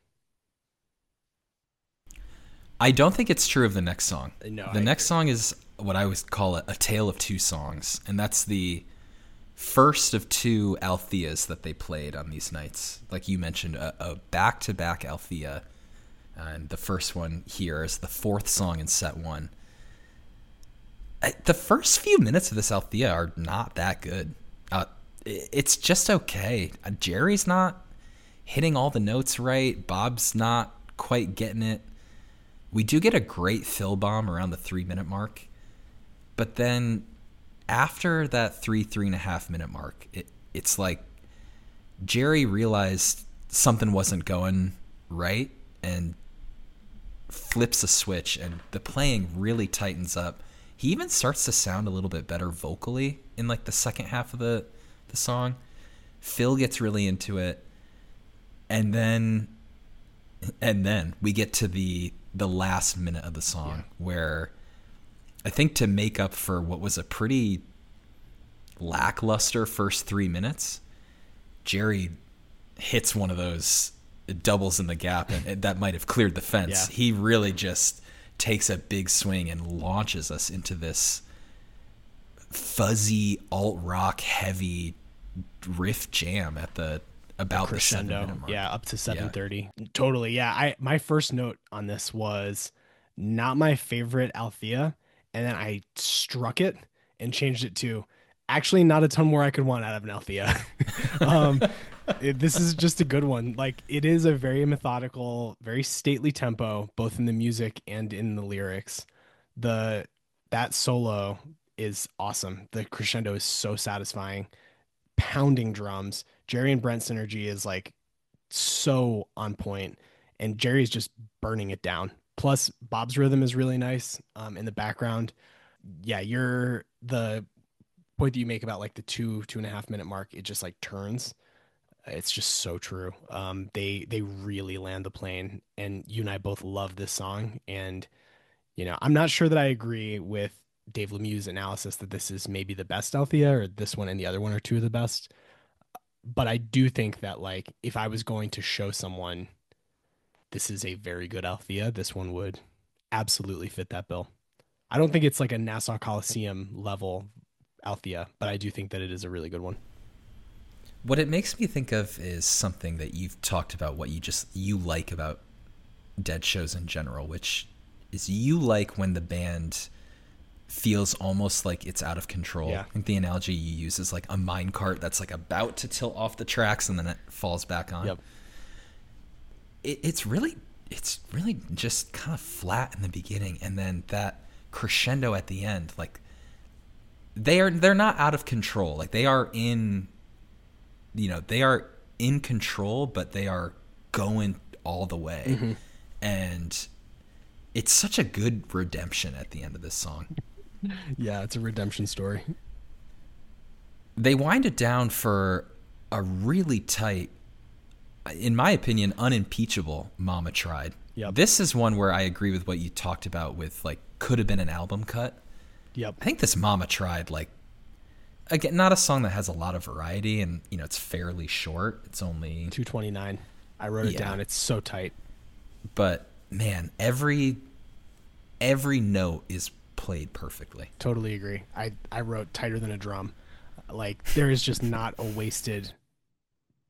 I don't think it's true of the next song. No, the I next agree. song is what I would call a, a tale of two songs, and that's the first of two Altheas that they played on these nights. Like you mentioned, a, a back-to-back Althea, and the first one here is the fourth song in set one. I, the first few minutes of this Althea are not that good. Uh, it, it's just okay. Uh, Jerry's not hitting all the notes right. Bob's not quite getting it. We do get a great fill bomb around the three-minute mark, but then after that three, three and a half minute mark, it, it's like Jerry realized something wasn't going right and flips a switch, and the playing really tightens up. He even starts to sound a little bit better vocally in like the second half of the, the song. Phil gets really into it. And then, and then we get to the, the last minute of the song, yeah, where I think to make up for what was a pretty lackluster first three minutes, Jerry hits one of those doubles in the gap, and, and that might have cleared the fence. Yeah. He really just takes a big swing and launches us into this fuzzy alt rock heavy riff jam at the about the, crescendo, the seven minute mark. Yeah, up to seven thirty. Yeah. Totally. Yeah, I my first note on this was not my favorite Althea, and then I struck it and changed it to actually not a ton more I could want out of an Althea. um, it, this is just a good one. Like it is a very methodical, very stately tempo, both in the music and in the lyrics. The that solo is awesome. The crescendo is so satisfying. Pounding drums. Jerry and Brent synergy is like so on point, and Jerry's just burning it down. Plus Bob's rhythm is really nice um, in the background. Yeah, you're the point that you make about like the two, two and a half minute mark. It just like turns. It's just so true. Um, they, they really land the plane, and you and I both love this song. And, you know, I'm not sure that I agree with Dave Lemieux's analysis that this is maybe the best Althea, or this one and the other one are two of the best. But I do think that like if I was going to show someone this is a very good Althea, this one would absolutely fit that bill. I don't think it's like a Nassau Coliseum level Althea, but I do think that it is a really good one. What it makes me think of is something that you've talked about, what you just you like about Dead shows in general, which is you like when the band feels almost like it's out of control. Yeah. I think the analogy you use is like a minecart that's like about to tilt off the tracks and then it falls back on. Yep. It, it's really, it's really just kind of flat in the beginning, and then that crescendo at the end. Like they are, they're not out of control. Like they are in, you know, they are in control, but they are going all the way, mm-hmm. and it's such a good redemption at the end of this song. Yeah, it's a redemption story. They wind it down for a really tight, in my opinion, unimpeachable Mama Tried. Yep. This is one where I agree with what you talked about with like could have been an album cut. Yep. I think this Mama Tried, like, again, not a song that has a lot of variety, and you know it's fairly short. It's only two twenty-nine. I wrote it yeah. down. It's so tight. But man, every every note is played perfectly. Totally agree. I, I wrote tighter than a drum. Like there is just not a wasted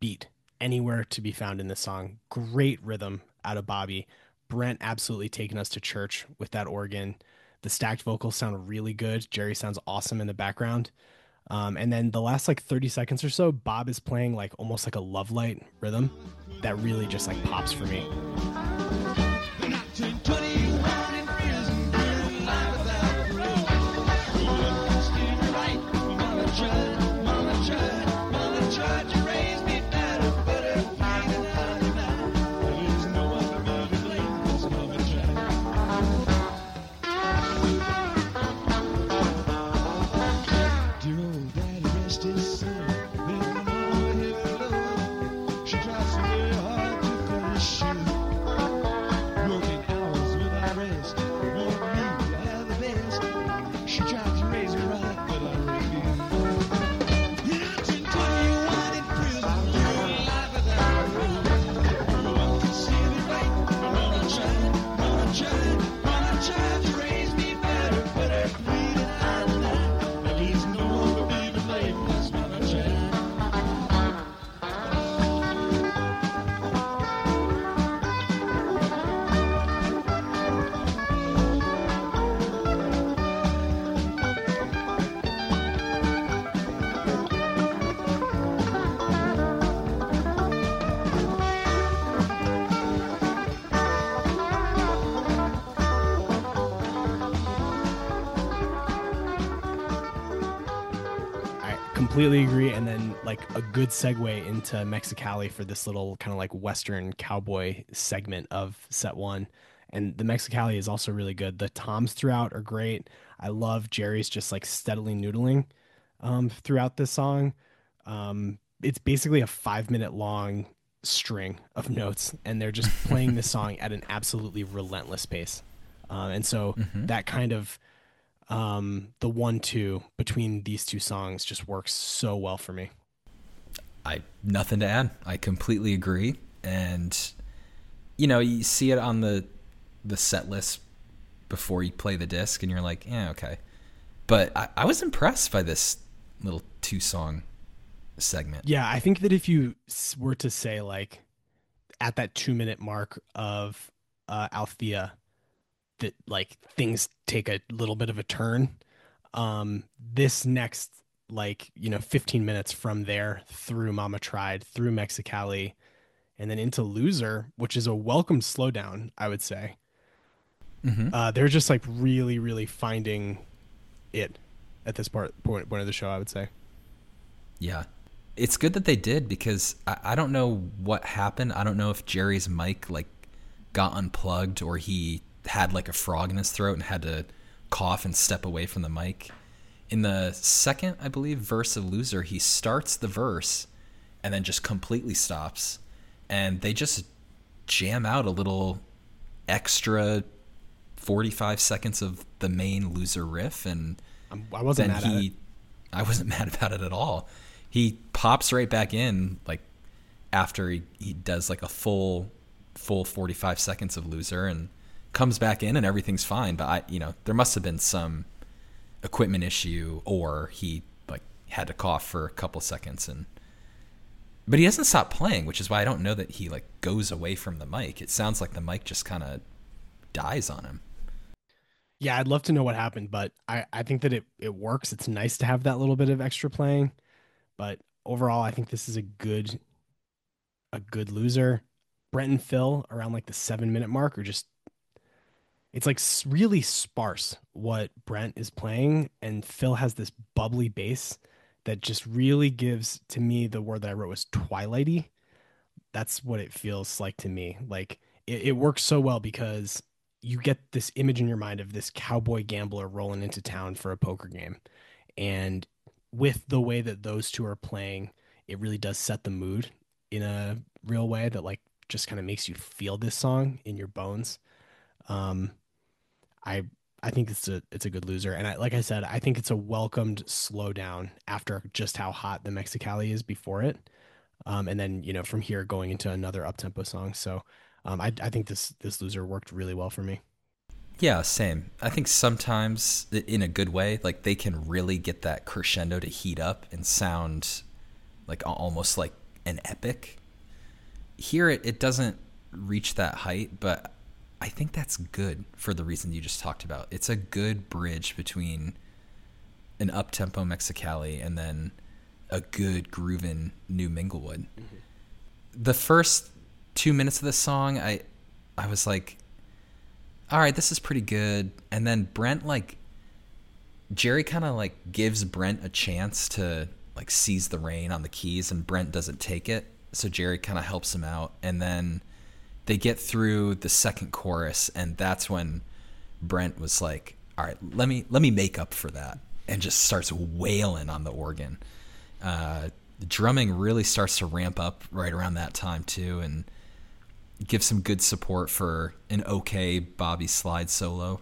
beat anywhere to be found in this song. Great rhythm out of Bobby. Brent absolutely taking us to church with that organ. The stacked vocals sound really good. Jerry sounds awesome in the background. Um, and then the last like thirty seconds or so, Bob is playing like almost like a Love Light rhythm that really just like pops for me. Completely agree. And then like a good segue into Mexicali for this little kind of like Western cowboy segment of set one. And the Mexicali is also really good. The toms throughout are great. I love Jerry's just like steadily noodling um, throughout this song. Um, it's basically a five minute long string of notes, and they're just playing this song at an absolutely relentless pace. Uh, and so mm-hmm. that kind of um, the one two between these two songs just works so well for me. I nothing to add. I completely agree. And you know, you see it on the the set list before you play the disc, and you're like, yeah, okay. But I, I was impressed by this little two song segment. Yeah, I think that if you were to say like at that two minute mark of uh, Althea, that like things take a little bit of a turn. Um, this next like, you know, fifteen minutes from there through Mama Tried, through Mexicali, and then into Loser, which is a welcome slowdown, I would say. Mm-hmm. Uh, they're just like really, really finding it at this part point, point of the show, I would say. Yeah. It's good that they did, because I, I don't know what happened. I don't know if Jerry's mic like got unplugged, or he had like a frog in his throat and had to cough and step away from the mic. In the second, I believe, verse of Loser, he starts the verse and then just completely stops. And they just jam out a little extra forty-five seconds of the main Loser riff. And I'm, I wasn't then mad he, at it. I wasn't mad about it at all. He pops right back in, like after he, he does like a full, full forty-five seconds of Loser, and comes back in and everything's fine. But I, you know, there must have been some equipment issue, or he like had to cough for a couple seconds, and but he doesn't stop playing, which is why I don't know that he like goes away from the mic. It sounds like the mic just kind of dies on him. Yeah, I'd love to know what happened, but I, I think that it, it works. It's nice to have that little bit of extra playing, but overall, I think this is a good a good Loser. Brent and Phil around like the seven minute mark are just, it's like really sparse what Brent is playing, and Phil has this bubbly bass that just really gives, to me, the word that I wrote was twilighty. That's what it feels like to me. Like it, it works so well because you get this image in your mind of this cowboy gambler rolling into town for a poker game. And with the way that those two are playing, it really does set the mood in a real way that like just kind of makes you feel this song in your bones. Um, I I think it's a it's a good Loser, and I, like I said, I think it's a welcomed slowdown after just how hot the Mexicali is before it, um, and then you know from here going into another uptempo song. So um, I I think this this Loser worked really well for me. Yeah, same. I think sometimes in a good way, like they can really get that crescendo to heat up and sound like almost like an epic. Here it, it doesn't reach that height, but I think that's good for the reason you just talked about. It's a good bridge between an up-tempo Mexicali and then a good groovin' New Minglewood. Mm-hmm. The first two minutes of the song, I I was like, all right, this is pretty good. And then Brent, like, Jerry kind of like gives Brent a chance to like seize the rein on the keys, and Brent doesn't take it. So Jerry kind of helps him out. And then they get through the second chorus, and that's when Brent was like, all right, let me, let me make up for that, and just starts wailing on the organ. Uh, the drumming really starts to ramp up right around that time too, and give some good support for an okay Bobby slide solo.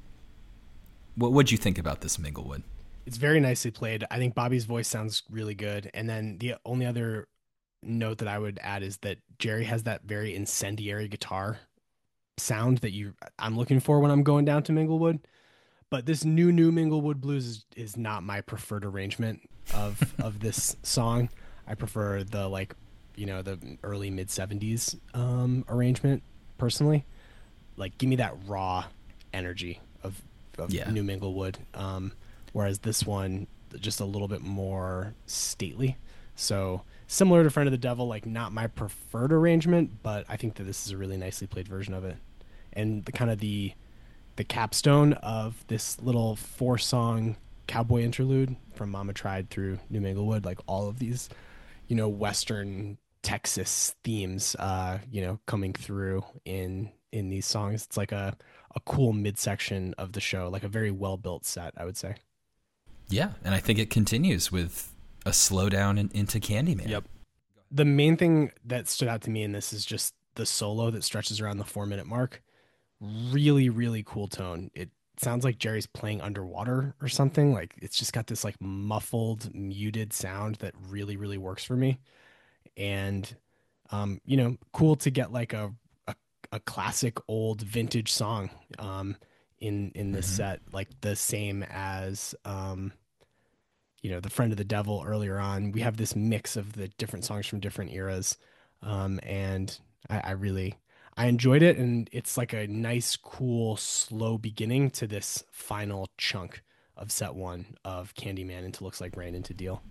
What would you think about this Minglewood? It's very nicely played. I think Bobby's voice sounds really good. And then the only other note that I would add is that Jerry has that very incendiary guitar sound that you I'm looking for when I'm going down to Minglewood. But this new new Minglewood Blues is, is not my preferred arrangement of of this song. I prefer the like, you know, the early mid seventies um, arrangement personally. Like, give me that raw energy of, of yeah. New Minglewood. Um, whereas this one, just a little bit more stately. So similar to Friend of the Devil, like not my preferred arrangement, but I think that this is a really nicely played version of it. And the kind of the the capstone of this little four song cowboy interlude from Mama Tried through New Minglewood, like all of these, you know, Western Texas themes, uh, you know, coming through in in these songs. It's like a, a cool midsection of the show, like a very well-built set, I would say. Yeah, and I think it continues with a slowdown in, into Candyman. Yep. The main thing that stood out to me in this is just the solo that stretches around the four-minute mark. Really, really cool tone. It sounds like Jerry's playing underwater or something. Like, it's just got this like muffled, muted sound that really, really works for me. And, um, you know, cool to get like a a, a classic old vintage song um, in in this mm-hmm. set, like the same as, um, you know, the Friend of the Devil earlier on. We have this mix of the different songs from different eras, um, and I, I really I enjoyed it, and it's like a nice, cool, slow beginning to this final chunk of set one of Candyman into Looks Like Rain into Deal.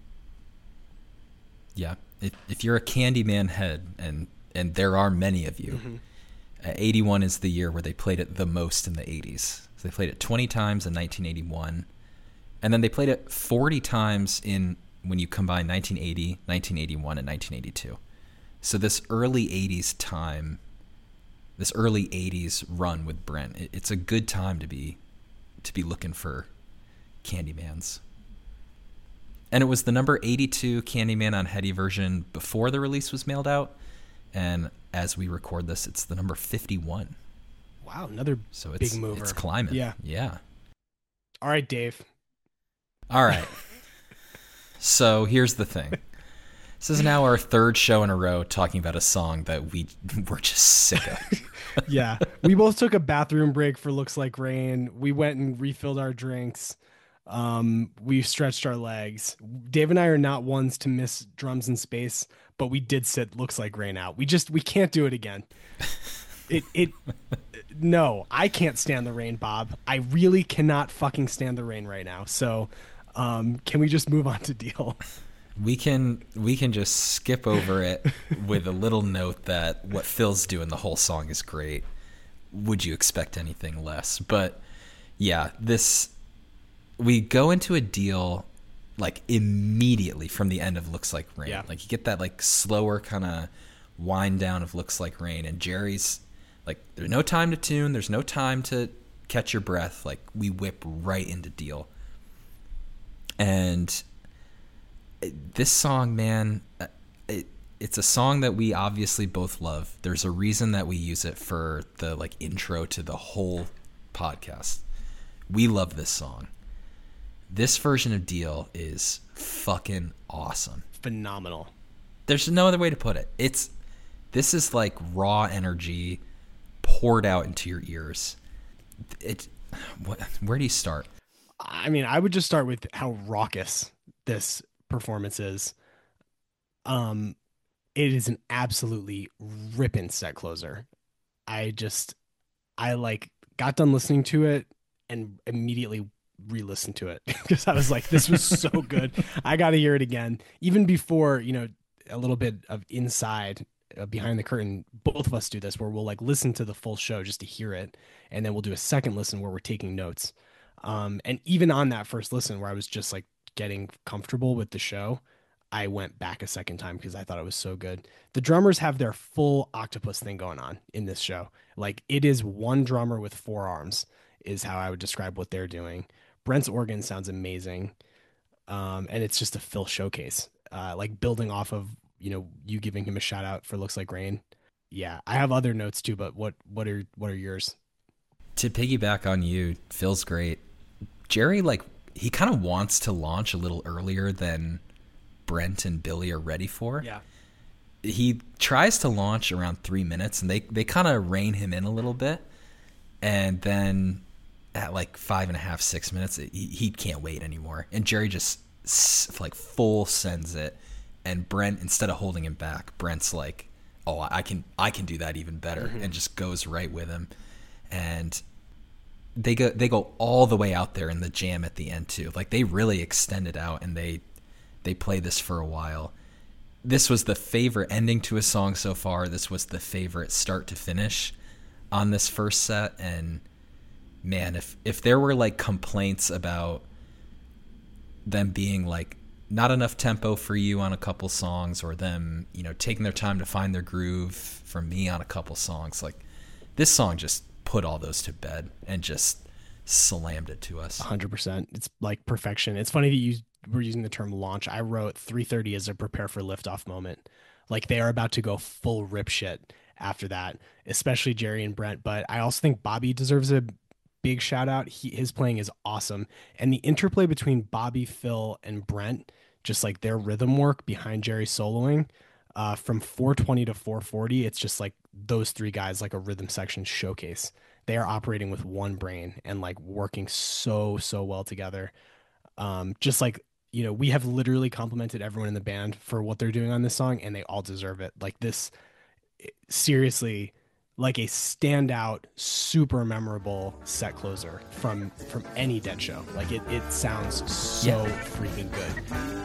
Yeah, if if you're a Candyman head, and and there are many of you, mm-hmm. uh, eighty-one is the year where they played it the most in the eighties. So they played it twenty times in nineteen eighty-one, and then they played it forty times in when you combine nineteen eighty, nineteen eighty-one, and nineteen eighty-two. So this early eighties time, this early eighties run with Brent, it, it's a good time to be to be looking for Candymans. And it was the number eighty-two Candyman on Hetty version before the release was mailed out. And as we record this, it's the number fifty-one. Wow, another so it's, big mover. It's climbing. Yeah. Yeah. All right, Dave. All right. So here's the thing. This is now our third show in a row talking about a song that we were just sick of. Yeah. We both took a bathroom break for Looks Like Rain. We went and refilled our drinks. Um, we stretched our legs. Dave and I are not ones to miss Drums in Space, but we did sit Looks Like Rain out. We just, we can't do it again. It, it, no, I can't stand the rain, Bob. I really cannot fucking stand the rain right now. So, um, can we just move on to Deal? We can, we can just skip over it with a little note that what Phil's doing the whole song is great. Would you expect anything less? But yeah, this, we go into a Deal like immediately from the end of Looks Like Rain. Yeah. Like you get that like slower kind of wind down of Looks Like Rain, and Jerry's like, there's no time to tune, there's no time to catch your breath. Like we whip right into Deal. And this song, man, it, it's a song that we obviously both love. There's a reason that we use it for the like intro to the whole podcast. We love this song. This version of Deal is fucking awesome. Phenomenal. There's no other way to put it. It's this is like raw energy poured out into your ears. It what where do you start? I mean, I would just start with how raucous this performance is. Um it is an absolutely ripping set closer. I just, I like got done listening to it and immediately re-listened to it because I was like, this was so good. I got to hear it again. Even before, you know, a little bit of inside uh, behind the curtain, both of us do this where we'll like listen to the full show just to hear it. And then we'll do a second listen where we're taking notes. Um, and even on that first listen where I was just like getting comfortable with the show, I went back a second time because I thought it was so good. The drummers have their full octopus thing going on in this show. Like it is one drummer with four arms is how I would describe what they're doing. Brent's organ sounds amazing. Um, and it's just a Phil showcase, uh, like building off of, you know, you giving him a shout out for Looks Like Rain. Yeah. I have other notes too, but what, what are, what are yours? To piggyback on you, Phil's great. Jerry, like he kind of wants to launch a little earlier than Brent and Billy are ready for. Yeah. He tries to launch around three minutes and they, they kind of rein him in a little bit. And then at like five and a half, six minutes, he, he can't wait anymore. And Jerry just like full sends it. And Brent, instead of holding him back, Brent's like, oh, I can, I can do that even better. Mm-hmm. And just goes right with him. And they go, they go all the way out there in the jam at the end too. Like they really extend it out and they, they play this for a while. This was the favorite ending to a song so far. This was the favorite start to finish on this first set. And man, if, if there were like complaints about them being like not enough tempo for you on a couple songs or them, you know, taking their time to find their groove for me on a couple songs, like this song just put all those to bed and just slammed it to us. one hundred percent. It's like perfection. It's funny that you were using the term launch. I wrote three thirty as a prepare for liftoff moment. Like they are about to go full rip shit after that, especially Jerry and Brent. But I also think Bobby deserves a big shout out. He, his playing is awesome. And the interplay between Bobby, Phil, and Brent, just like their rhythm work behind Jerry soloing, uh, from four twenty to four forty, it's just like those three guys, like a rhythm section showcase. They are operating with one brain and like working so, so well together. Um, just like, you know, we have literally complimented everyone in the band for what they're doing on this song, and they all deserve it. Like this, seriously, like a standout, super memorable set closer from from any Dead show. Like it, it sounds so yeah. freaking good.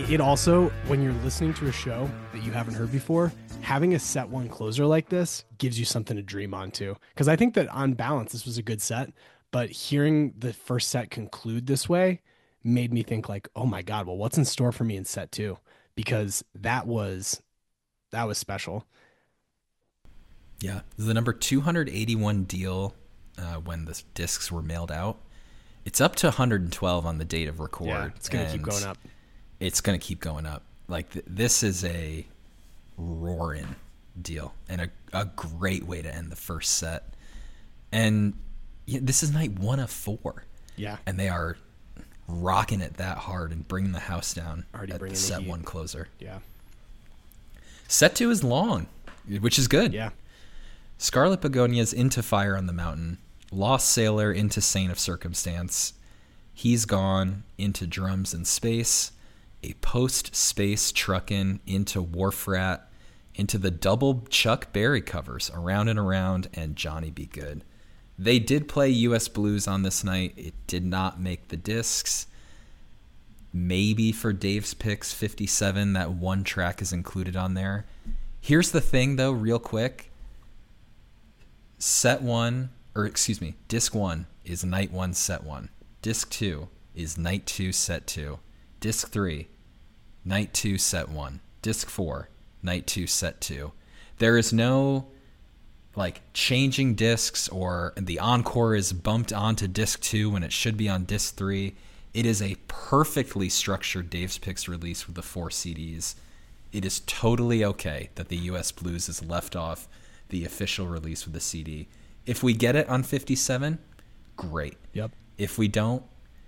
it also, when you're listening to a show that you haven't heard before, having a set one closer like this gives you something to dream on too. Because I think that on balance, this was a good set, but hearing the first set conclude this way made me think like, oh my God, well, what's in store for me in set two? Because that was, that was special. Yeah. The number two hundred eighty-one deal uh, when the discs were mailed out, it's up to one hundred twelve on the date of record. Yeah, it's going to keep going up. It's going to keep going up. Like th- this is a roaring deal and a, a great way to end the first set. And yeah, this is night one of four. Yeah. And they are rocking it that hard and bringing the house down Already at the bringing the set heat. one closer. Yeah. Set two is long, which is good. Yeah. Scarlet Begonias into Fire on the Mountain. Lost Sailor into Saint of Circumstance. He's Gone into Drums in Space. A post-space truckin' into Wharf Rat, into the double Chuck Berry covers, Around and Around and Johnny Be Good. They did play U S Blues on this night. It did not make the discs. Maybe for Dave's Picks fifty-seven, that one track is included on there. Here's the thing, though, real quick. Set one, or excuse me, disc one is night one, set one. Disc two is night two, set two. Disc three, night two, set one. Disc four, night two, set two. There is no like changing discs or the encore is bumped onto disc two when it should be on disc three. It is a perfectly structured Dave's Picks release with the four C Ds. It is totally okay that the U S Blues is left off the official release with the C D. If we get it on fifty-seven, great. Yep. If we don't,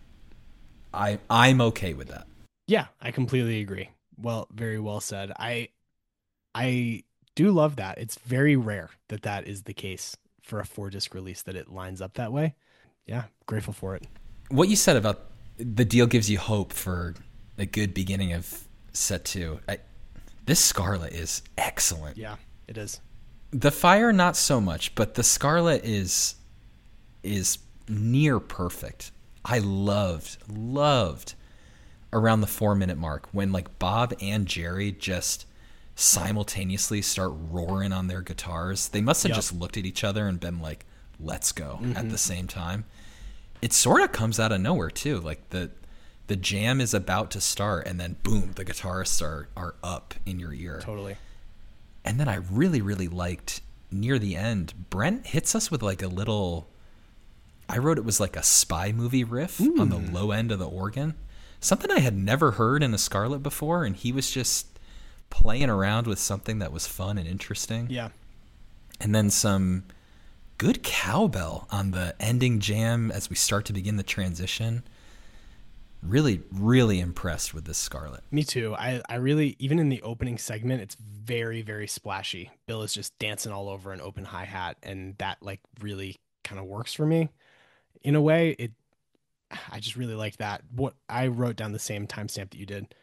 I I'm okay with that. Yeah, I completely agree. Well, very well said. I I do love that. It's very rare that that is the case for a four disc release, that it lines up that way. Yeah, grateful for it. What you said about the deal gives you hope for a good beginning of set two. I, this Scarlet is excellent. Yeah, it is. The Fire, not so much, but the Scarlet is is near perfect. I loved, loved around the four minute mark when like Bob and Jerry just simultaneously start roaring on their guitars. They must have Yep. just looked at each other and been like, let's go Mm-hmm. at the same time. It sort of comes out of nowhere too. Like the the jam is about to start and then boom, the guitarists are, are up in your ear. Totally. And then I really, really liked near the end, Brent hits us with like a little, I wrote it was like a spy movie riff on the low end of the organ. Something I had never heard in a Scarlet before. And he was just playing around with something that was fun and interesting. Yeah. And then some good cowbell on the ending jam as we start to begin the transition. Really, really impressed with this Scarlet. Me too. I, I really, even in the opening segment, it's very, very splashy. Bill is just dancing all over an open hi-hat, and that like really kind of works for me in a way. It, I just really like that. What I wrote down the same timestamp that you did.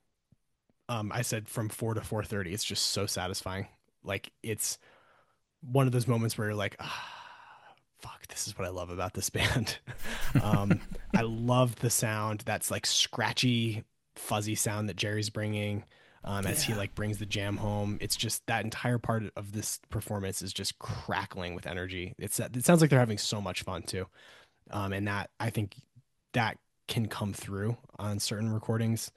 Um, I said from four to four thirty. It's just so satisfying. Like it's one of those moments where you're like, ah, fuck, this is what I love about this band. um, I love the sound. That's like scratchy, fuzzy sound that Jerry's bringing um, as he Yeah. like brings the jam home. It's just that entire part of this performance is just crackling with energy. It's it sounds like they're having so much fun too. Um, and that, I think that can come through on certain recordings.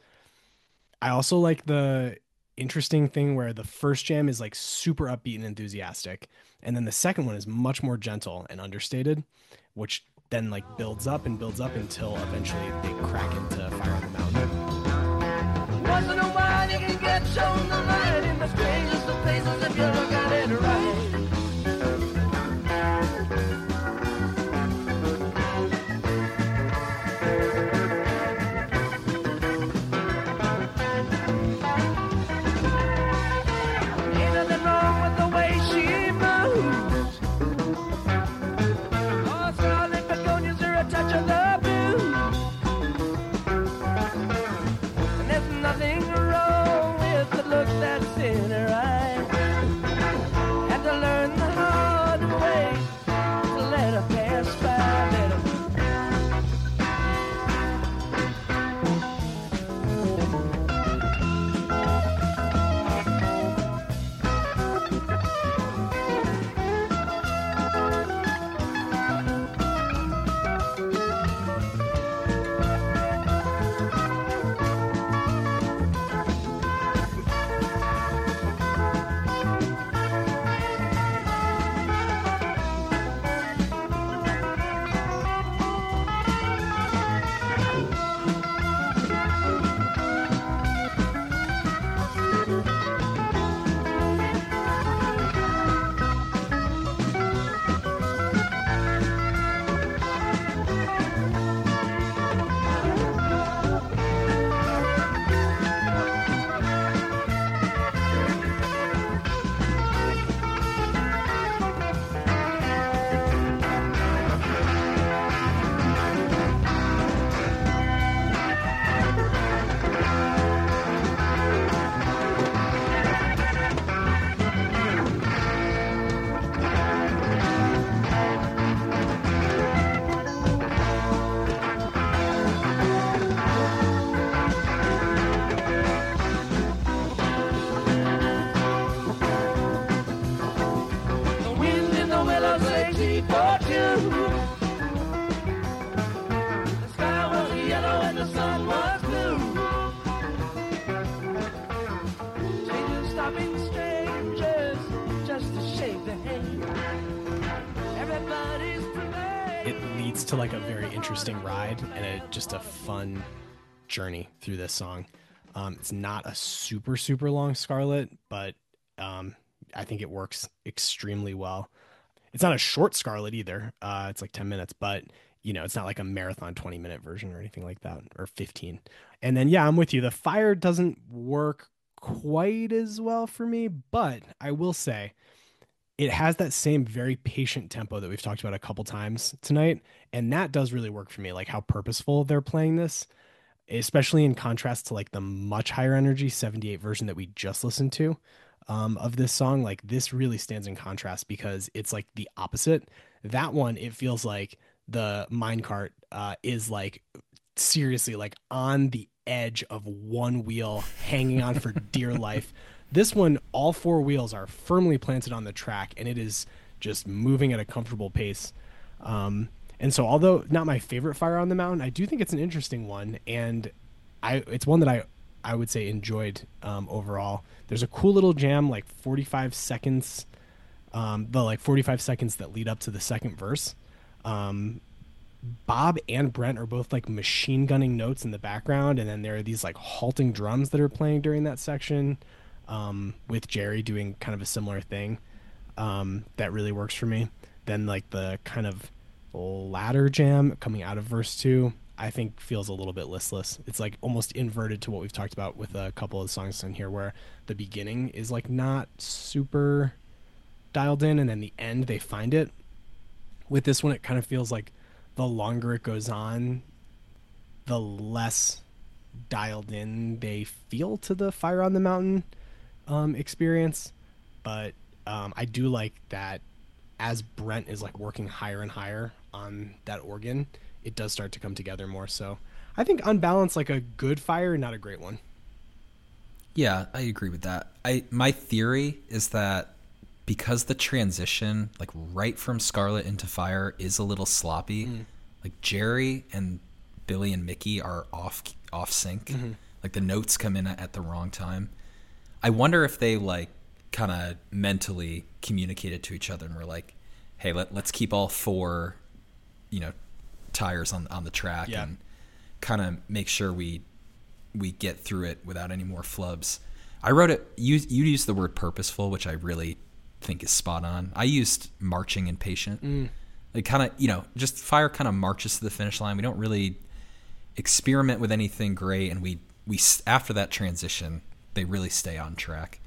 I also like the interesting thing where the first jam is like super upbeat and enthusiastic, and then the second one is much more gentle and understated, which then like builds up and builds up until eventually they crack into Fire on the Mountain. Once in a while you can get shown the light in the strangest of places if you look at it right. Ain't nothing wrong with the way she moves. Oh, Scarlet Begonias are a touch of the blues. leads to like a very interesting ride and a, just a fun journey through this song. Um, it's not a super, super long Scarlet, but um, I think it works extremely well. It's not a short Scarlet either. Uh, it's like ten minutes, but you know, it's not like a marathon twenty minute version or anything like that, or fifteen. And then, yeah, I'm with you. The Fire doesn't work quite as well for me, but I will say it has that same very patient tempo that we've talked about a couple times tonight. And that does really work for me, like how purposeful they're playing this, especially in contrast to like the much higher energy seventy-eight version that we just listened to um, of this song. Like this really stands in contrast because it's like the opposite. That one, it feels like the minecart uh, is like seriously like on the edge of one wheel hanging on for dear life. This one, all four wheels are firmly planted on the track and it is just moving at a comfortable pace. Um, and so although not my favorite Fire on the Mountain, I do think it's an interesting one. And I, it's one that I, I would say enjoyed um, overall. There's a cool little jam, like forty-five seconds, um, the like forty-five seconds that lead up to the second verse. Um, Bob and Brent are both like machine gunning notes in the background. And then there are these like halting drums that are playing during that section. Um, with Jerry doing kind of a similar thing um, that really works for me. Then like the kind of ladder jam coming out of verse two, I think feels a little bit listless. It's like almost inverted to what we've talked about with a couple of songs in here where the beginning is like not super dialed in and then the end they find it. With this one, it kind of feels like the longer it goes on, the less dialed in they feel to the Fire on the Mountain um experience. But um I do like that as Brent is like working higher and higher on that organ, it does start to come together more. So I think on balance, like a good Fire, not a great one. Yeah, I agree with that. I my theory is that because the transition like right from Scarlet into Fire is a little sloppy, mm. like Jerry and Billy and Mickey are off off sync. Mm-hmm. Like the notes come in at the wrong time. I wonder if they like kind of mentally communicated to each other and were like, hey, let, let's keep all four, you know, tires on on the track yeah. and kind of make sure we we get through it without any more flubs. I wrote it, you, you used the word purposeful, which I really think is spot on. I used marching and patient. Mm. Like kind of, you know, just Fire kind of marches to the finish line. We don't really experiment with anything great. And we, we after that transition, they really stay on track.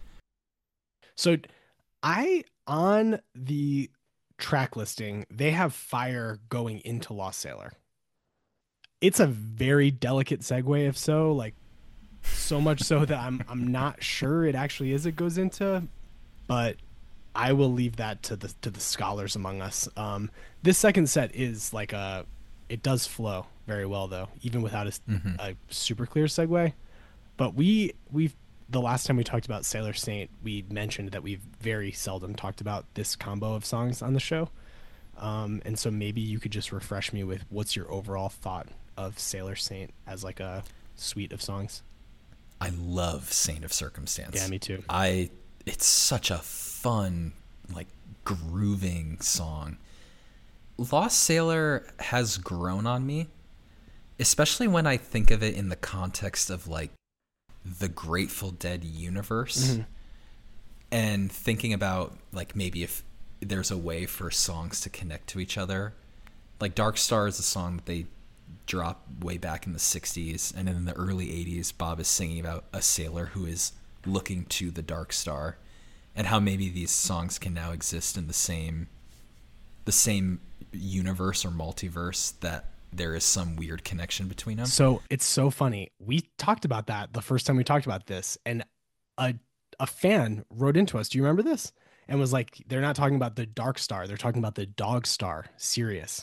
So I, on the track listing, they have Fire going into Lost Sailor. It's a very delicate segue, if so, like so much so that I'm I'm not sure it actually is it goes into, but I will leave that to the to the scholars among us. Um, this second set is like a, it does flow very well though, even without a, mm-hmm. a super clear segue. But we we've the last time we talked about Sailor Saint, we mentioned that we've very seldom talked about this combo of songs on the show. Um, and so maybe you could just refresh me with what's your overall thought of Sailor Saint as like a suite of songs. I love Saint of Circumstance. Yeah, me too. I it's such a fun, like grooving song. Lost Sailor has grown on me, especially when I think of it in the context of like the Grateful Dead universe, mm-hmm. and thinking about like maybe if there's a way for songs to connect to each other. Like Dark Star is a song that they dropped way back in the sixties, and in the early eighties Bob is singing about a sailor who is looking to the Dark Star, and how maybe these songs can now exist in the same the same universe or multiverse, that there is some weird connection between them. So it's so funny. We talked about that the first time we talked about this, and a a fan wrote into us. Do you remember this? And was like, they're not talking about the Dark Star. They're talking about the Dog Star, Sirius.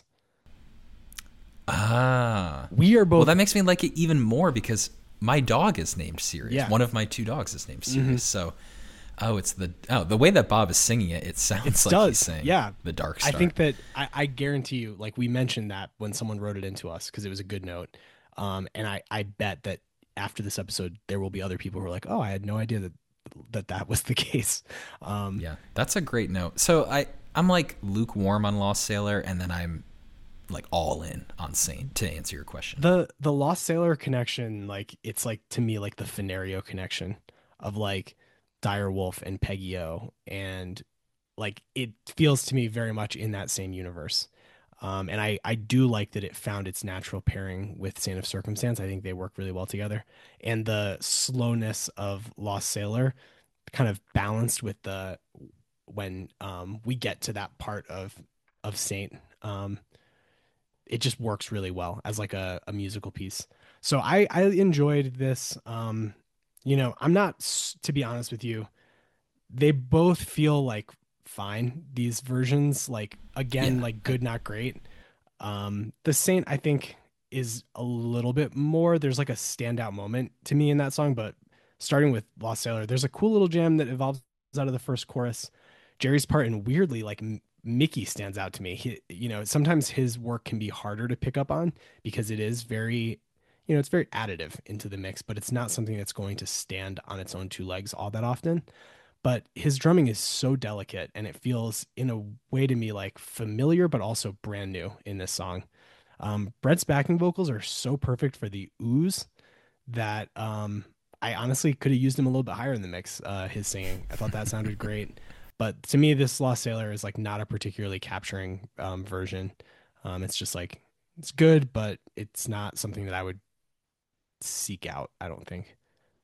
Ah. We are both. Well, that makes me like it even more because my dog is named Sirius. Yeah. One of my two dogs is named Sirius. Mm-hmm. So, oh, it's the oh the way that Bob is singing it, it sounds it like does. he's saying yeah. the Dark Star. I think that I, I guarantee you, like we mentioned that when someone wrote it into us because it was a good note. Um, and I, I bet that after this episode, there will be other people who are like, oh, I had no idea that that that was the case. Um, yeah, that's a great note. So I, I'm like lukewarm on Lost Sailor, and then I'm like all in on Saint, to answer your question. The the Lost Sailor connection, like it's like to me like the Fenario connection of like Dire Wolf and Peggy O, and like it feels to me very much in that same universe. Um, and I, I do like that it found its natural pairing with Saint of Circumstance. I think they work really well together. And the slowness of Lost Sailor kind of balanced with the when um, we get to that part of of Saint. Um, it just works really well as like a, a musical piece. So I, I enjoyed this. Um, you know, I'm not, to be honest with you, they both feel like fine, these versions, like again, Yeah. like good, not great. Um, the Saint, I think, is a little bit more, there's like a standout moment to me in that song, but starting with Lost Sailor, there's a cool little jam that evolves out of the first chorus. Jerry's part, and weirdly, like M- Mickey stands out to me. He, you know, sometimes his work can be harder to pick up on because it is very, you know, it's very additive into the mix, but it's not something that's going to stand on its own two legs all that often. But his drumming is so delicate, and it feels in a way to me like familiar, but also brand new in this song. Um, Brett's backing vocals are so perfect for the ooze that um, I honestly could have used him a little bit higher in the mix. Uh, his singing, I thought that sounded great. But to me, this Lost Sailor is like not a particularly capturing um, version. Um, it's just like it's good, but it's not something that I would seek out, I don't think.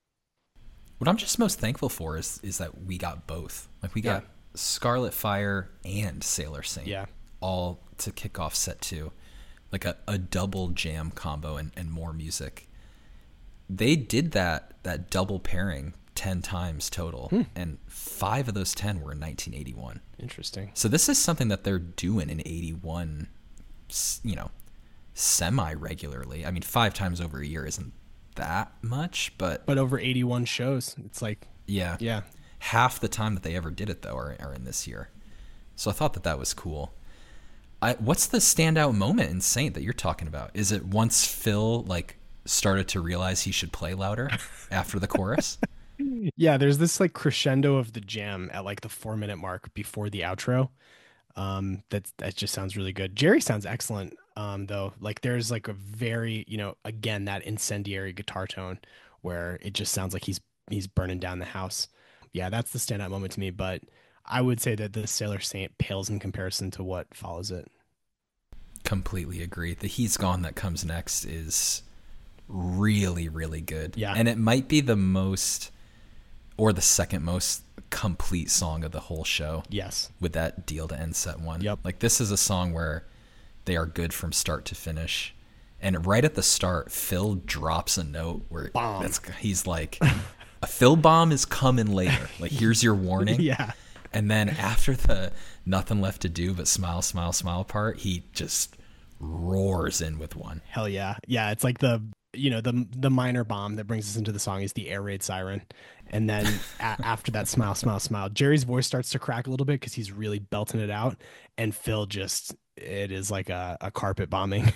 What I'm just most thankful for is is that we got both. Like we got Yeah. Scarlet Fire and Sailor Saint, Yeah. all to kick off set two, like a, a double jam combo and, and more music. They did that that double pairing ten times total, Hmm. and five of those ten were in nineteen eighty-one. Interesting. So this is something that they're doing in eighty-one, s- you know, semi regularly. I mean, five times over a year isn't that much, but But over eighty-one shows, it's like, yeah, yeah. half the time that they ever did it though are, are in this year. So I thought that that was cool. I, what's the standout moment in Saint that you're talking about? Is it once Phil like started to realize he should play louder after the chorus? Yeah, there's this like crescendo of the jam at like the four minute mark before the outro. Um, that that just sounds really good. Jerry sounds excellent. Um, though, like there's like a very, you know, again that incendiary guitar tone where it just sounds like he's he's burning down the house. Yeah, that's the standout moment to me. But I would say that the Sailor Saint pales in comparison to what follows it. Completely agree. The He's Gone that comes next is really, really good. Yeah. And it might be the most, or the second most complete song of the whole show. Yes. With that deal to end set one. Yep. Like this is a song where they are good from start to finish. And right at the start, Phil drops a note where Bomb. That's, he's like, a Phil bomb is coming later. Like, here's your warning. Yeah. And then after the nothing left to do but smile, smile, smile part, he just roars in with one. Hell yeah. Yeah, it's like the, you know, the the minor bomb that brings us into the song is the air raid siren. And then a- after that smile, smile, smile, Jerry's voice starts to crack a little bit because he's really belting it out. And Phil just, it is like a, a carpet bombing.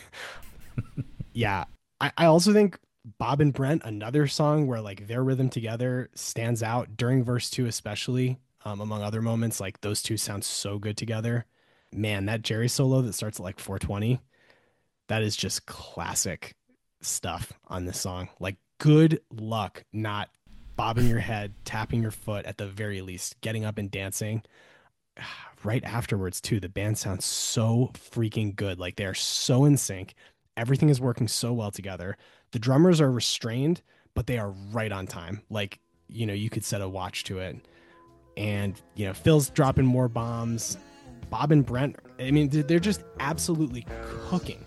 Yeah. I, I also think Bob and Brent, another song where like their rhythm together stands out during verse two, especially um, among other moments. Like those two sound so good together. Man, that Jerry solo that starts at like four twenty, that is just classic stuff on this song. Like good luck not bobbing your head, tapping your foot at the very least, getting up and dancing. Right afterwards too, the band sounds so freaking good. Like they're so in sync. Everything is working so well together. The drummers are restrained, but they are right on time. Like, you know, you could set a watch to it. And, you know, Phil's dropping more bombs. Bob and Brent, I mean, they're just absolutely cooking.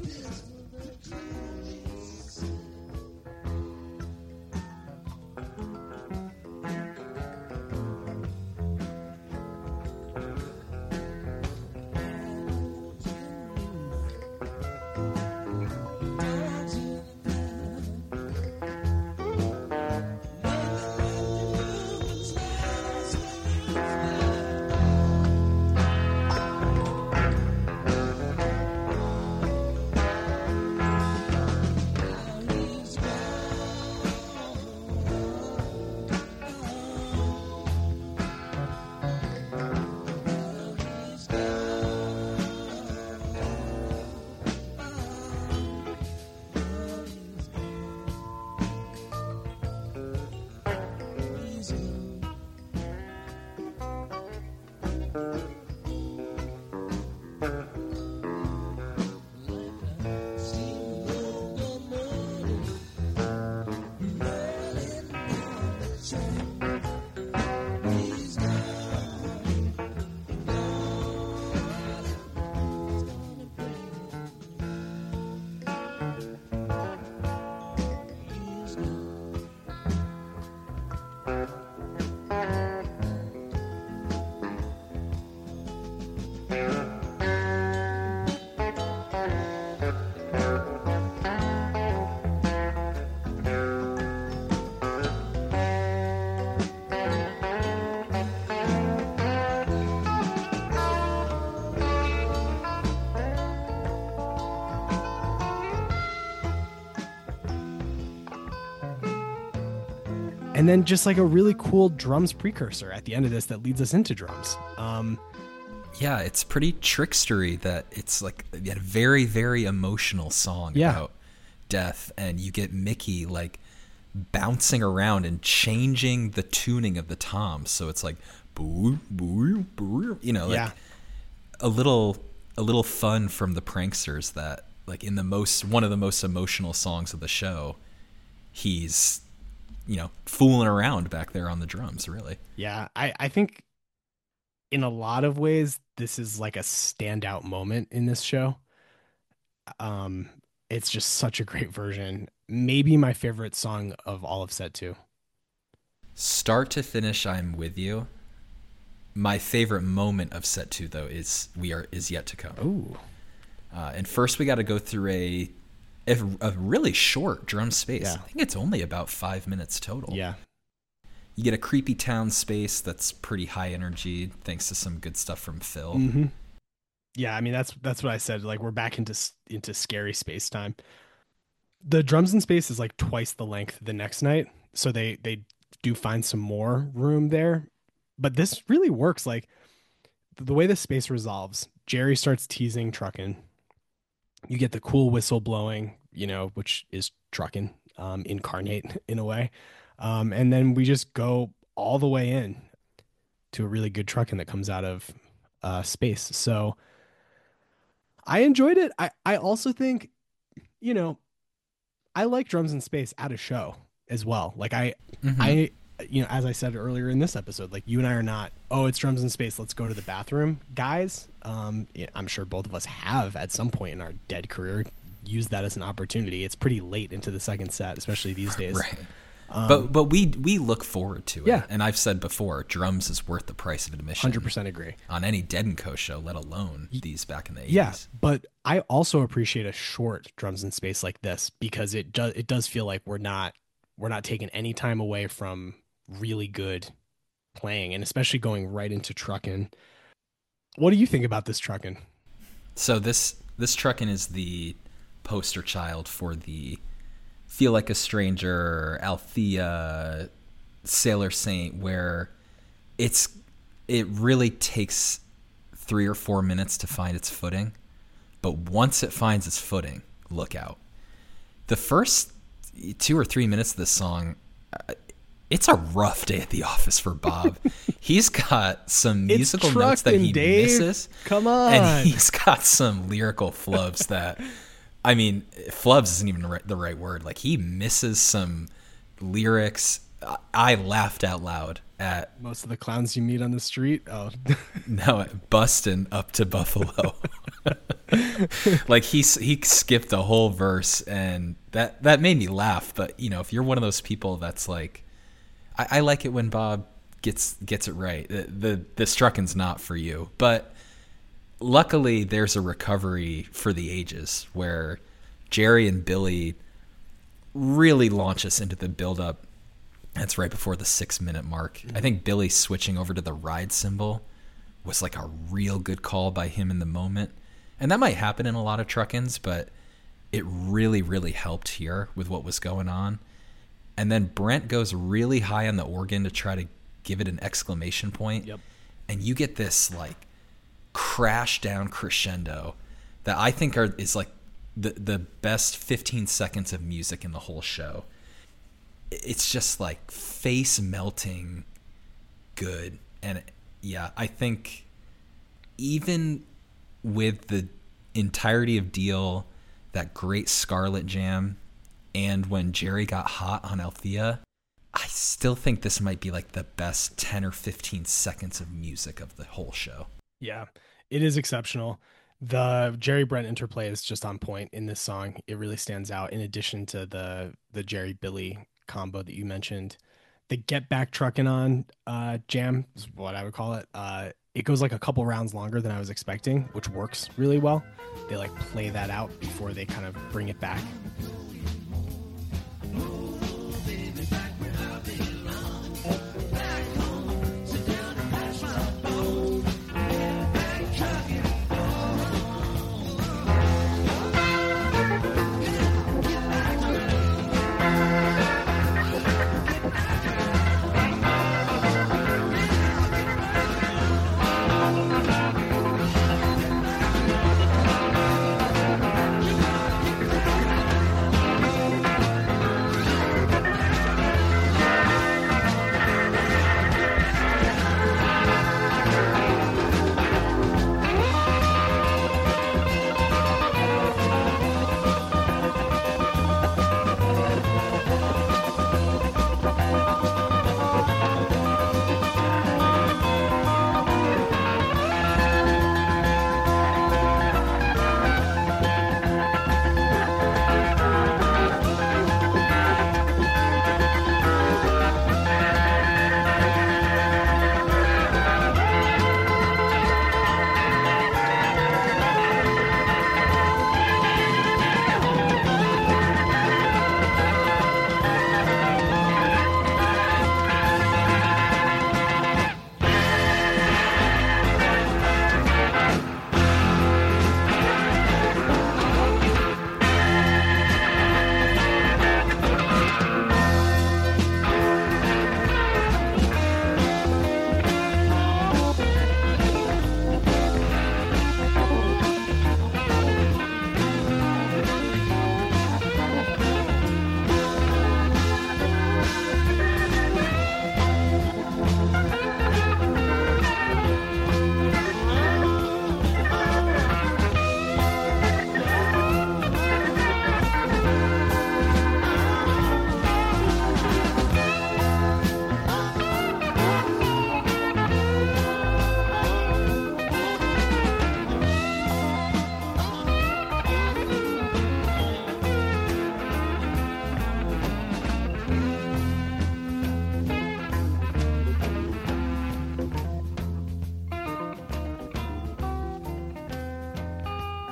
and then just like a really cool drums precursor at the end of this that leads us into drums. Um, yeah, it's pretty trickstery that it's like a very, very emotional song Yeah. about death, and you get Mickey like bouncing around and changing the tuning of the toms, so it's like boo boo boo, you know, like Yeah. a little a little fun from the pranksters that like in the most one of the most emotional songs of the show, he's, you know, fooling around back there on the drums, really. Yeah, I, I think in a lot of ways, this is like a standout moment in this show. Um, it's just such a great version. Maybe my favorite song of all of set two. Start to finish, I'm with you. My favorite moment of set two, though, is we are is yet to come. Ooh. Uh, and first, we got to go through a, a a really short drum space. Yeah. I think it's only about five minutes total. Yeah. You get a creepy town space that's pretty high energy, thanks to some good stuff from Phil. Mm-hmm. Yeah, I mean that's that's what I said. Like we're back into into scary space time. The drums in space is like twice the length the next night, so they they do find some more room there. But this really works. Like the way the space resolves, Jerry starts teasing Truckin'. You get the cool whistle blowing, you know, which is Truckin' um, incarnate in a way, um, and then we just go all the way in to a really good Truckin' that comes out of uh, space. So I enjoyed it. I, I also think, you know, I like drums in space at a show as well. Like I, Mm-hmm. I, you know, as I said earlier in this episode, like you and I are not, oh, it's drums in space, let's go to the bathroom guys. Um, yeah, I'm sure both of us have at some point in our dead career used that as an opportunity. It's pretty late into the second set, especially these days. Right. Um, but but we we look forward to it. Yeah. And I've said before, drums is worth the price of admission. one hundred percent agree. On any Dead and Co show, let alone these back in the eighties. Yeah, but I also appreciate a short drums in space like this because it does it does feel like we're not we're not taking any time away from really good playing, and especially going right into Truckin'. What do you think about this Truckin'? So this this Truckin' is the poster child for the Feel Like a Stranger, Althea, Sailor Saint, where it's it really takes three or four minutes to find its footing, but once it finds its footing, look out. The first two or three minutes of this song, uh, it's a rough day at the office for Bob. He's got some musical notes that he Dave. misses. Come on. And he's got some lyrical flubs that, I mean, flubs isn't even the right word. Like, he misses some lyrics. I laughed out loud at Most of the clowns you meet on the street. Oh, no, busting up to Buffalo. Like he he skipped a whole verse, and that that made me laugh. But you know, if you're one of those people that's like, I, I like it when Bob gets gets it right. The the, the Truckin's not for you, but luckily there's a recovery for the ages where Jerry and Billy really launch us into the build up. That's right before the six minute mark. I think Billy switching over to the ride cymbal was like a real good call by him in the moment. And that might happen in a lot of Truckins, but it really, really helped here with what was going on. And then Brent goes really high on the organ to try to give it an exclamation point. Yep. And you get this like crash down crescendo that I think are is like the the best fifteen seconds of music in the whole show. It's just like face melting good. And yeah, I think even with the entirety of Deal, that great Scarlet jam, and when Jerry got hot on Althea, I still think this might be like the best ten or fifteen seconds of music of the whole show. yeah, it is exceptional. The Jerry Brent interplay is just on point in this song. It really stands out. In addition to the the Jerry Billy combo that you mentioned, the Get Back Truckin' On uh, jam is what I would call it. Uh, it goes like a couple rounds longer than I was expecting, which works really well. They like play that out before they kind of bring it back.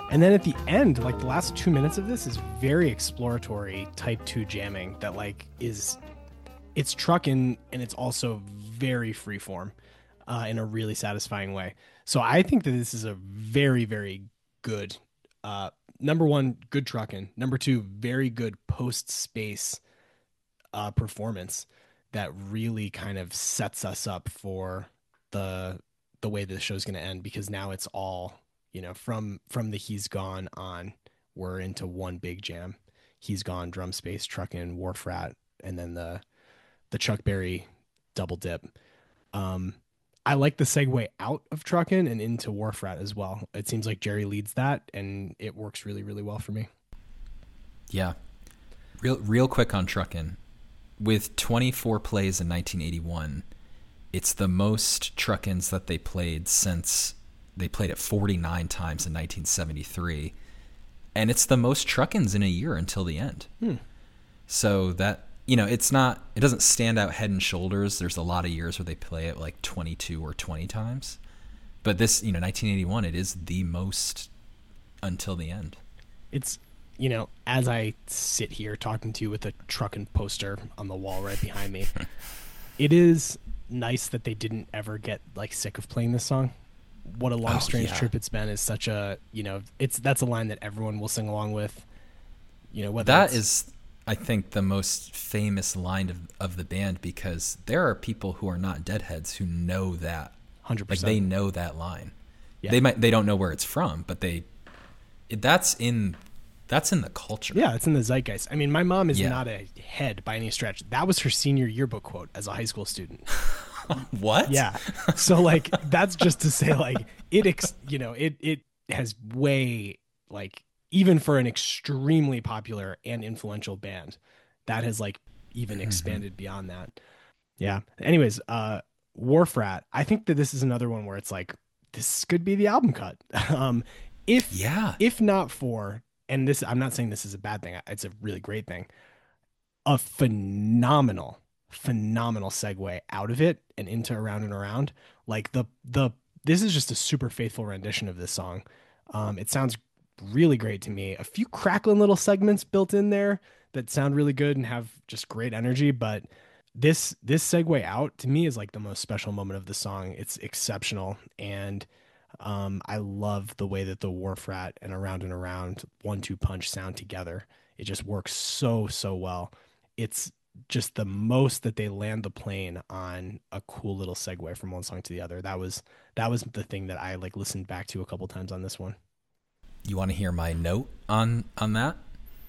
And then at the end, like the last two minutes of this is very exploratory type two jamming that like is, it's trucking and it's also very freeform uh, in a really satisfying way. So I think that this is a very, very good, uh, number one, good trucking. Number two, very good post space uh, performance that really kind of sets us up for the the way the show's going to end, because now it's all, you know, from from the He's Gone on, we're into one big jam. He's Gone, drum space, truckin', Wharf Rat, and then the the Chuck Berry double dip. Um, I like the segue out of truckin' and into Wharf Rat as well. It seems like Jerry leads that, and it works really, really well for me. Yeah, real real quick on truckin'. With twenty-four plays in nineteen eighty-one, it's the most truck-ins that they played since they played it forty-nine times in nineteen seventy-three. And it's the most truck-ins in a year until the end. Hmm. So that, you know, it's not, it doesn't stand out head and shoulders. There's a lot of years where they play it like twenty-two or twenty times. But this, you know, nineteen eighty-one, it is the most until the end. It's, you know, as I sit here talking to you with a truckin' poster on the wall right behind me, it is nice that they didn't ever get like sick of playing this song. What a long, oh, strange yeah. trip it's been is such a, you know, it's, that's a line that everyone will sing along with, you know, whether that it's, is, I think, the most famous line of, of the band, because there are people who are not Deadheads who know that. one hundred percent. Like they know that line. Yeah. They might, they don't know where it's from, but they, it, that's in, that's in the culture. Yeah, it's in the zeitgeist. I mean, my mom is Yeah. not a head by any stretch. That was her senior yearbook quote as a high school student. What? Yeah. So like, that's just to say like it, ex- you know, it, it has way like, even for an extremely popular and influential band, that has like even expanded mm-hmm. beyond that. Yeah. Anyways, uh, Wharf Rat, I think that this is another one where it's like, this could be the album cut. um, if, Yeah. if not for, and this, I'm not saying this is a bad thing. It's a really great thing. A phenomenal, phenomenal segue out of it and into Around and Around. Like the, the, this is just a super faithful rendition of this song. Um, it sounds really great to me. A few crackling little segments built in there that sound really good and have just great energy. But this, this segue out to me is like the most special moment of the song. It's exceptional. And Um, I love the way that the Wharf Rat and Around and Around one two punch sound together. It just works so, so well. It's just the most that they land the plane on a cool little segue from one song to the other. That was, that was the thing that I like listened back to a couple times on this one. You want to hear my note on, on that?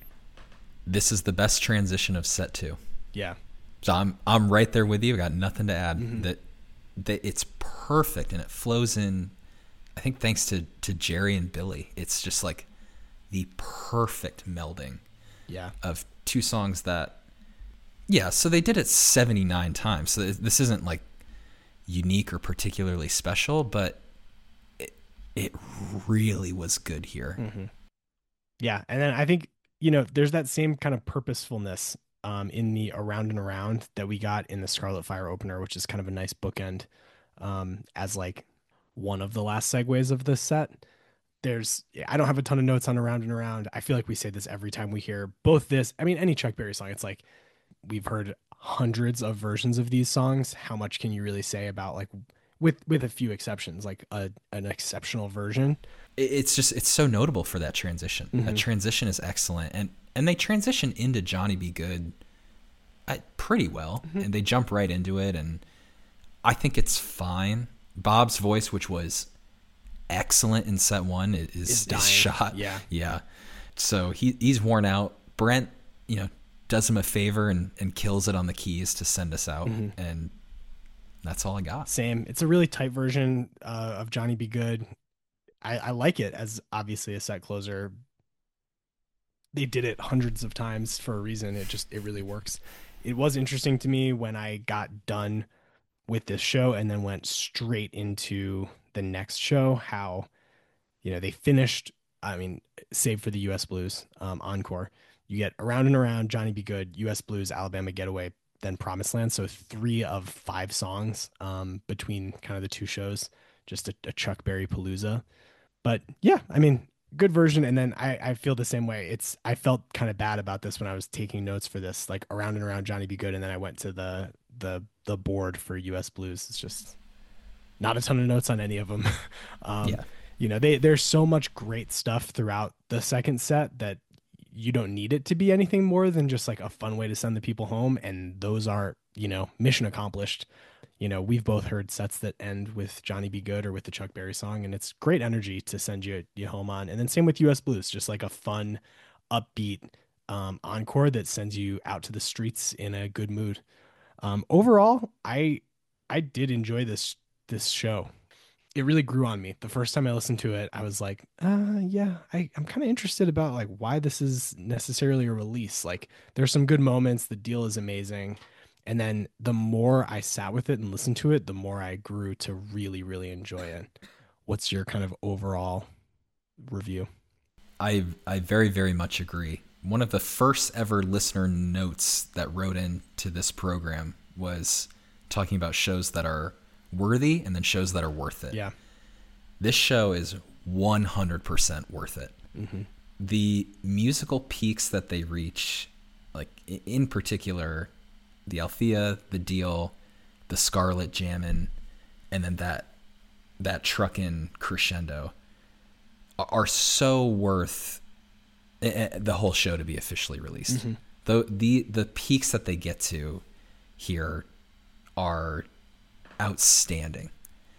This is the best transition of set two. Yeah. So I'm, I'm right there with you. I got nothing to add. Mm-hmm. That, that it's perfect and it flows in. I think thanks to, to Jerry and Billy, it's just like the perfect melding yeah. of two songs that, yeah, so they did it seventy-nine times. So this isn't like unique or particularly special, but it, it really was good here. Mm-hmm. Yeah. And then I think, you know, there's that same kind of purposefulness um, in the Around and Around that we got in the Scarlet Fire opener, which is kind of a nice bookend um, as like, one of the last segues of this set. There's, I don't have a ton of notes on Around and Around. I feel like we say this every time we hear both this, I mean, any Chuck Berry song, it's like, we've heard hundreds of versions of these songs. How much can you really say about like, with, with a few exceptions, like a, an exceptional version? It's just, it's so notable for that transition. Mm-hmm. That transition is excellent. And, and they transition into Johnny Be Good uh, pretty well. Mm-hmm. And they jump right into it. And I think it's fine. Bob's voice, which was excellent in set one, is, is shot. Yeah. Yeah. So he he's worn out. Brent, you know, does him a favor and, and kills it on the keys to send us out. Mm-hmm. And that's all I got. Same. It's a really tight version uh, of Johnny Be Good. I, I like it as obviously a set closer. They did it hundreds of times for a reason. It just, it really works. It was interesting to me when I got done with this show and then went straight into the next show, how, you know, they finished, I mean, save for the U S Blues um, encore, you get Around and Around, Johnny Be Good, U S Blues, Alabama Getaway, then Promised Land. So three of five songs um, between kind of the two shows, just a, a Chuck Berry palooza. But yeah, I mean, good version. And then I, I feel the same way. It's I felt kind of bad about this when I was taking notes for this, like around and around Johnny Be Good, and then I went to the the the board for U S Blues. It's just not a ton of notes on any of them. um, Yeah. You know, they there's so much great stuff throughout the second set that you don't need it to be anything more than just like a fun way to send the people home. And those are, you know, mission accomplished. You know, we've both heard sets that end with Johnny Be Good or with the Chuck Berry song, and it's great energy to send you you home on. And then same with U S Blues, just like a fun, upbeat um, encore that sends you out to the streets in a good mood. Um, overall, I I did enjoy this this show. It really grew on me. The first time I listened to it, I was like, uh, yeah, I, I'm kind of interested about like why this is necessarily a release. Like there's some good moments. The deal is amazing. And then the more I sat with it and listened to it, the more I grew to really, really enjoy it. What's your kind of overall review? I I very, very much agree. One of the first ever listener notes that wrote into this program was talking about shows that are worthy and then shows that are worth it. Yeah. This show is one hundred percent worth it. Mm-hmm. The musical peaks that they reach, like in particular, the Althea, the Deal, the Scarlet Jammin', and then that that truckin' crescendo are so worth the whole show to be officially released. Mm-hmm. The, the the peaks that they get to here are outstanding.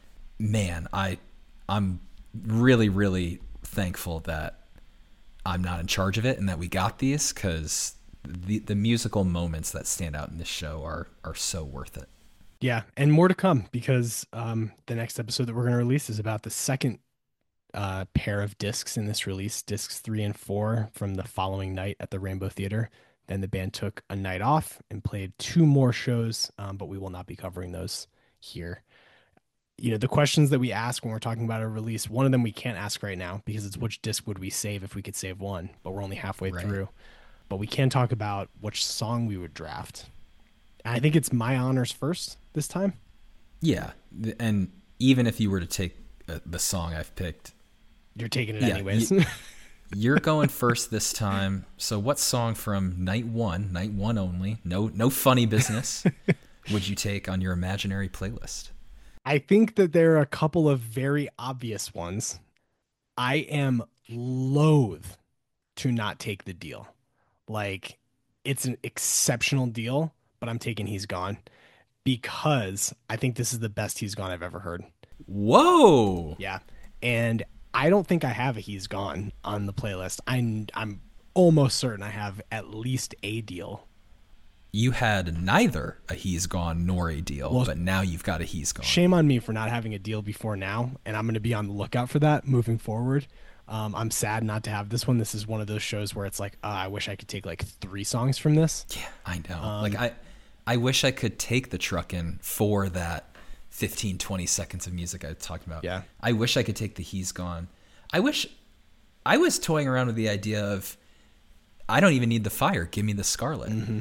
Man, I I'm really, really thankful that I'm not in charge of it and that we got these, because the the musical moments that stand out in this show are are so worth it. Yeah, and more to come, because um, the next episode that we're going to release is about the second uh, pair of discs in this release, discs three and four from the following night at the Rainbow Theater. Then the band took a night off and played two more shows, um, but we will not be covering those here. You know, the questions that we ask when we're talking about a release, one of them we can't ask right now because it's which disc would we save if we could save one, but we're only halfway Right. through. But we can talk about which song we would draft. And I think it's My Honors first this time. Yeah, and even if you were to take uh, the song I've picked, You're taking it Yeah, anyways. you- you're going first this time. So what song from night one, night one only, no no funny business, would you take on your imaginary playlist? I think that there are a couple of very obvious ones. I am loath to not take the deal. Like, it's an exceptional deal, but I'm taking He's Gone because I think this is the best He's Gone I've ever heard. Whoa! Yeah. And I don't think I have a He's Gone on the playlist. I'm, I'm almost certain I have at least a deal. You had neither a He's Gone nor a deal, Well, but now you've got a He's Gone. Shame on me for not having a deal before now, and I'm going to be on the lookout for that moving forward. Um, I'm sad not to have this one. This is one of those shows where it's like, uh, I wish I could take like three songs from this. Yeah, I know. Um, like I, I wish I could take the truckin' for that fifteen, twenty seconds of music I was talking about. Yeah. I wish I could take the He's Gone. I wish I was toying around with the idea of I don't even need the fire. Give me the Scarlet. Mm-hmm.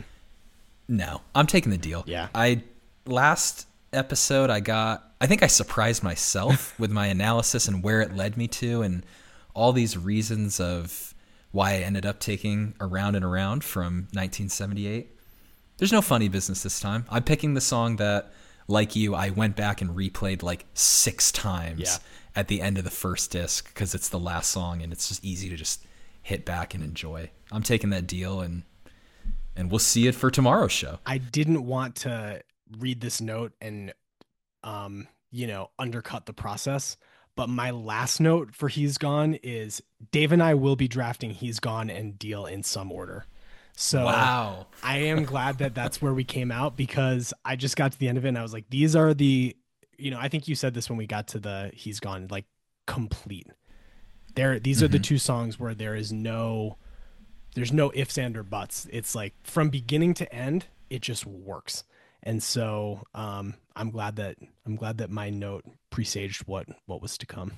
No, I'm taking the deal. Yeah. I last episode I got I think I surprised myself with my analysis and where it led me to and all these reasons of why I ended up taking Around and Around from nineteen seventy-eight. There's no funny business this time. I'm picking the song that, like you, I went back and replayed like six times Yeah. at the end of the first disc because it's the last song and it's just easy to just hit back and enjoy. I'm taking that deal, and and we'll see it for tomorrow's show. I didn't want to read this note and, um, you know, undercut the process. But my last note for He's Gone is Dave and I will be drafting He's Gone and Deal in some order. So Wow. I am glad that that's where we came out, because I just got to the end of it and I was like, these are the, you know, I think you said this when we got to the He's Gone, like complete. There, these are the two songs where there is no, there's no ifs, and or buts. It's like from beginning to end, it just works. And so um, I'm glad that I'm glad that my note presaged what what was to come.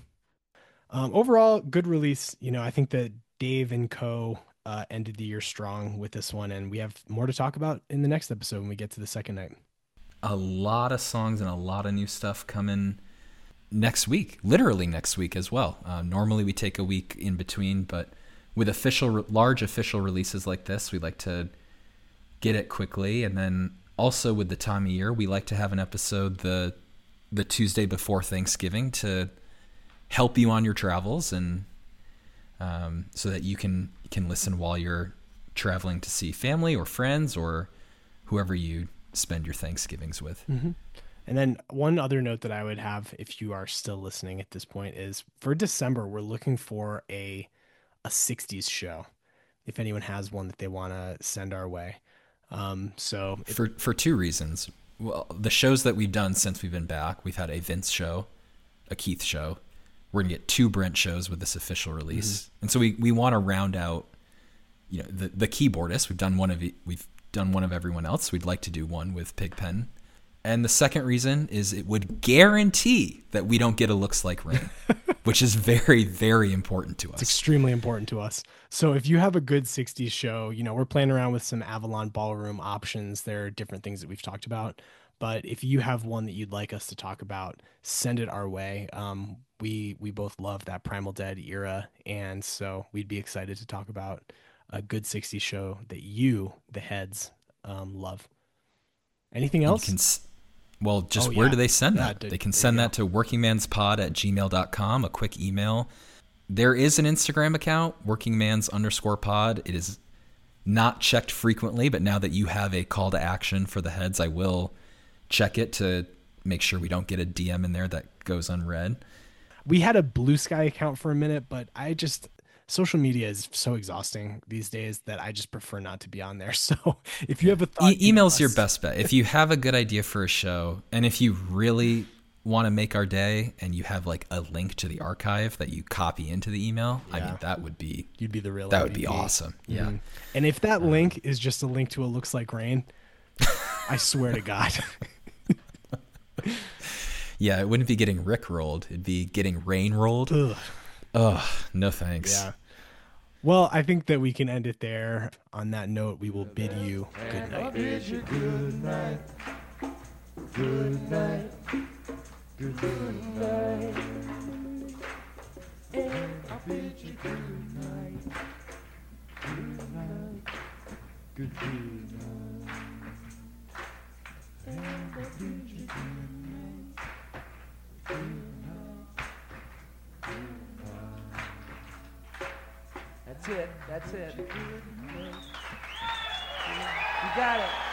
Um, overall, good release. You know, I think that Dave and Co. Uh, ended the year strong with this one, and we have more to talk about in the next episode when we get to the second night. A lot of songs and a lot of new stuff coming next week, literally next week as well. Uh, normally we take a week in between, but with official, large official releases like this, we like to get it quickly. And then also with the time of year, we like to have an episode the the Tuesday before Thanksgiving to help you on your travels, and um, so that you can can listen while you're traveling to see family or friends or whoever you spend your Thanksgivings with. Mm-hmm. And then one other note that I would have, if you are still listening at this point, is for December, we're looking for a a sixties show. If anyone has one that they want to send our way. Um, so it, for, for two reasons. Well, the shows that we've done since we've been back, we've had a Vince show, a Keith show. We're going to get two Brent shows with this official release. Mm-hmm. And so we, we want to round out, you know, the, the keyboardist. We've done one of, we've done one of everyone else. We'd like to do one with Pigpen. And the second reason is it would guarantee that we don't get a Looks Like Rain, which is very, very important to us. It's extremely important to us. So if you have a good sixties show, you know, we're playing around with some Avalon Ballroom options. There are different things that we've talked about. But if you have one that you'd like us to talk about, send it our way. Um, we we both love that Primal Dead era. And so we'd be excited to talk about a good sixties show that you, the heads, um, love. Anything else? You can, well, just oh, where yeah. do they send yeah, that? did, they can send that to workingmanspod at gmail dot com, a quick email. There is an Instagram account, workingmans underscore pod. It is not checked frequently, but now that you have a call to action for the heads, I will check it to make sure we don't get a D M in there that goes unread. We had a Blue Sky account for a minute, but I just... social media is so exhausting these days that I just prefer not to be on there. So if you have a thought, e- email's your best bet. If you have a good idea for a show, and if you really want to make our day and you have like a link to the archive that you copy into the email, yeah. I mean, that would be, you'd be the real, that M V P. would be awesome. Mm-hmm. Yeah. And if that um, link is just a link to a Looks Like Rain, I swear to God. Yeah. It wouldn't be getting Rick rolled. It'd be getting rain rolled. Ugh. Oh, no thanks. Yeah. Well, I think that we can end it there. On that note, we will bid you good night. Bid you good night. Good night. Good night. And I bid you good night. Good night. Good night. And I bid you good night. Good night. Good night. That's it. That's it. You got it.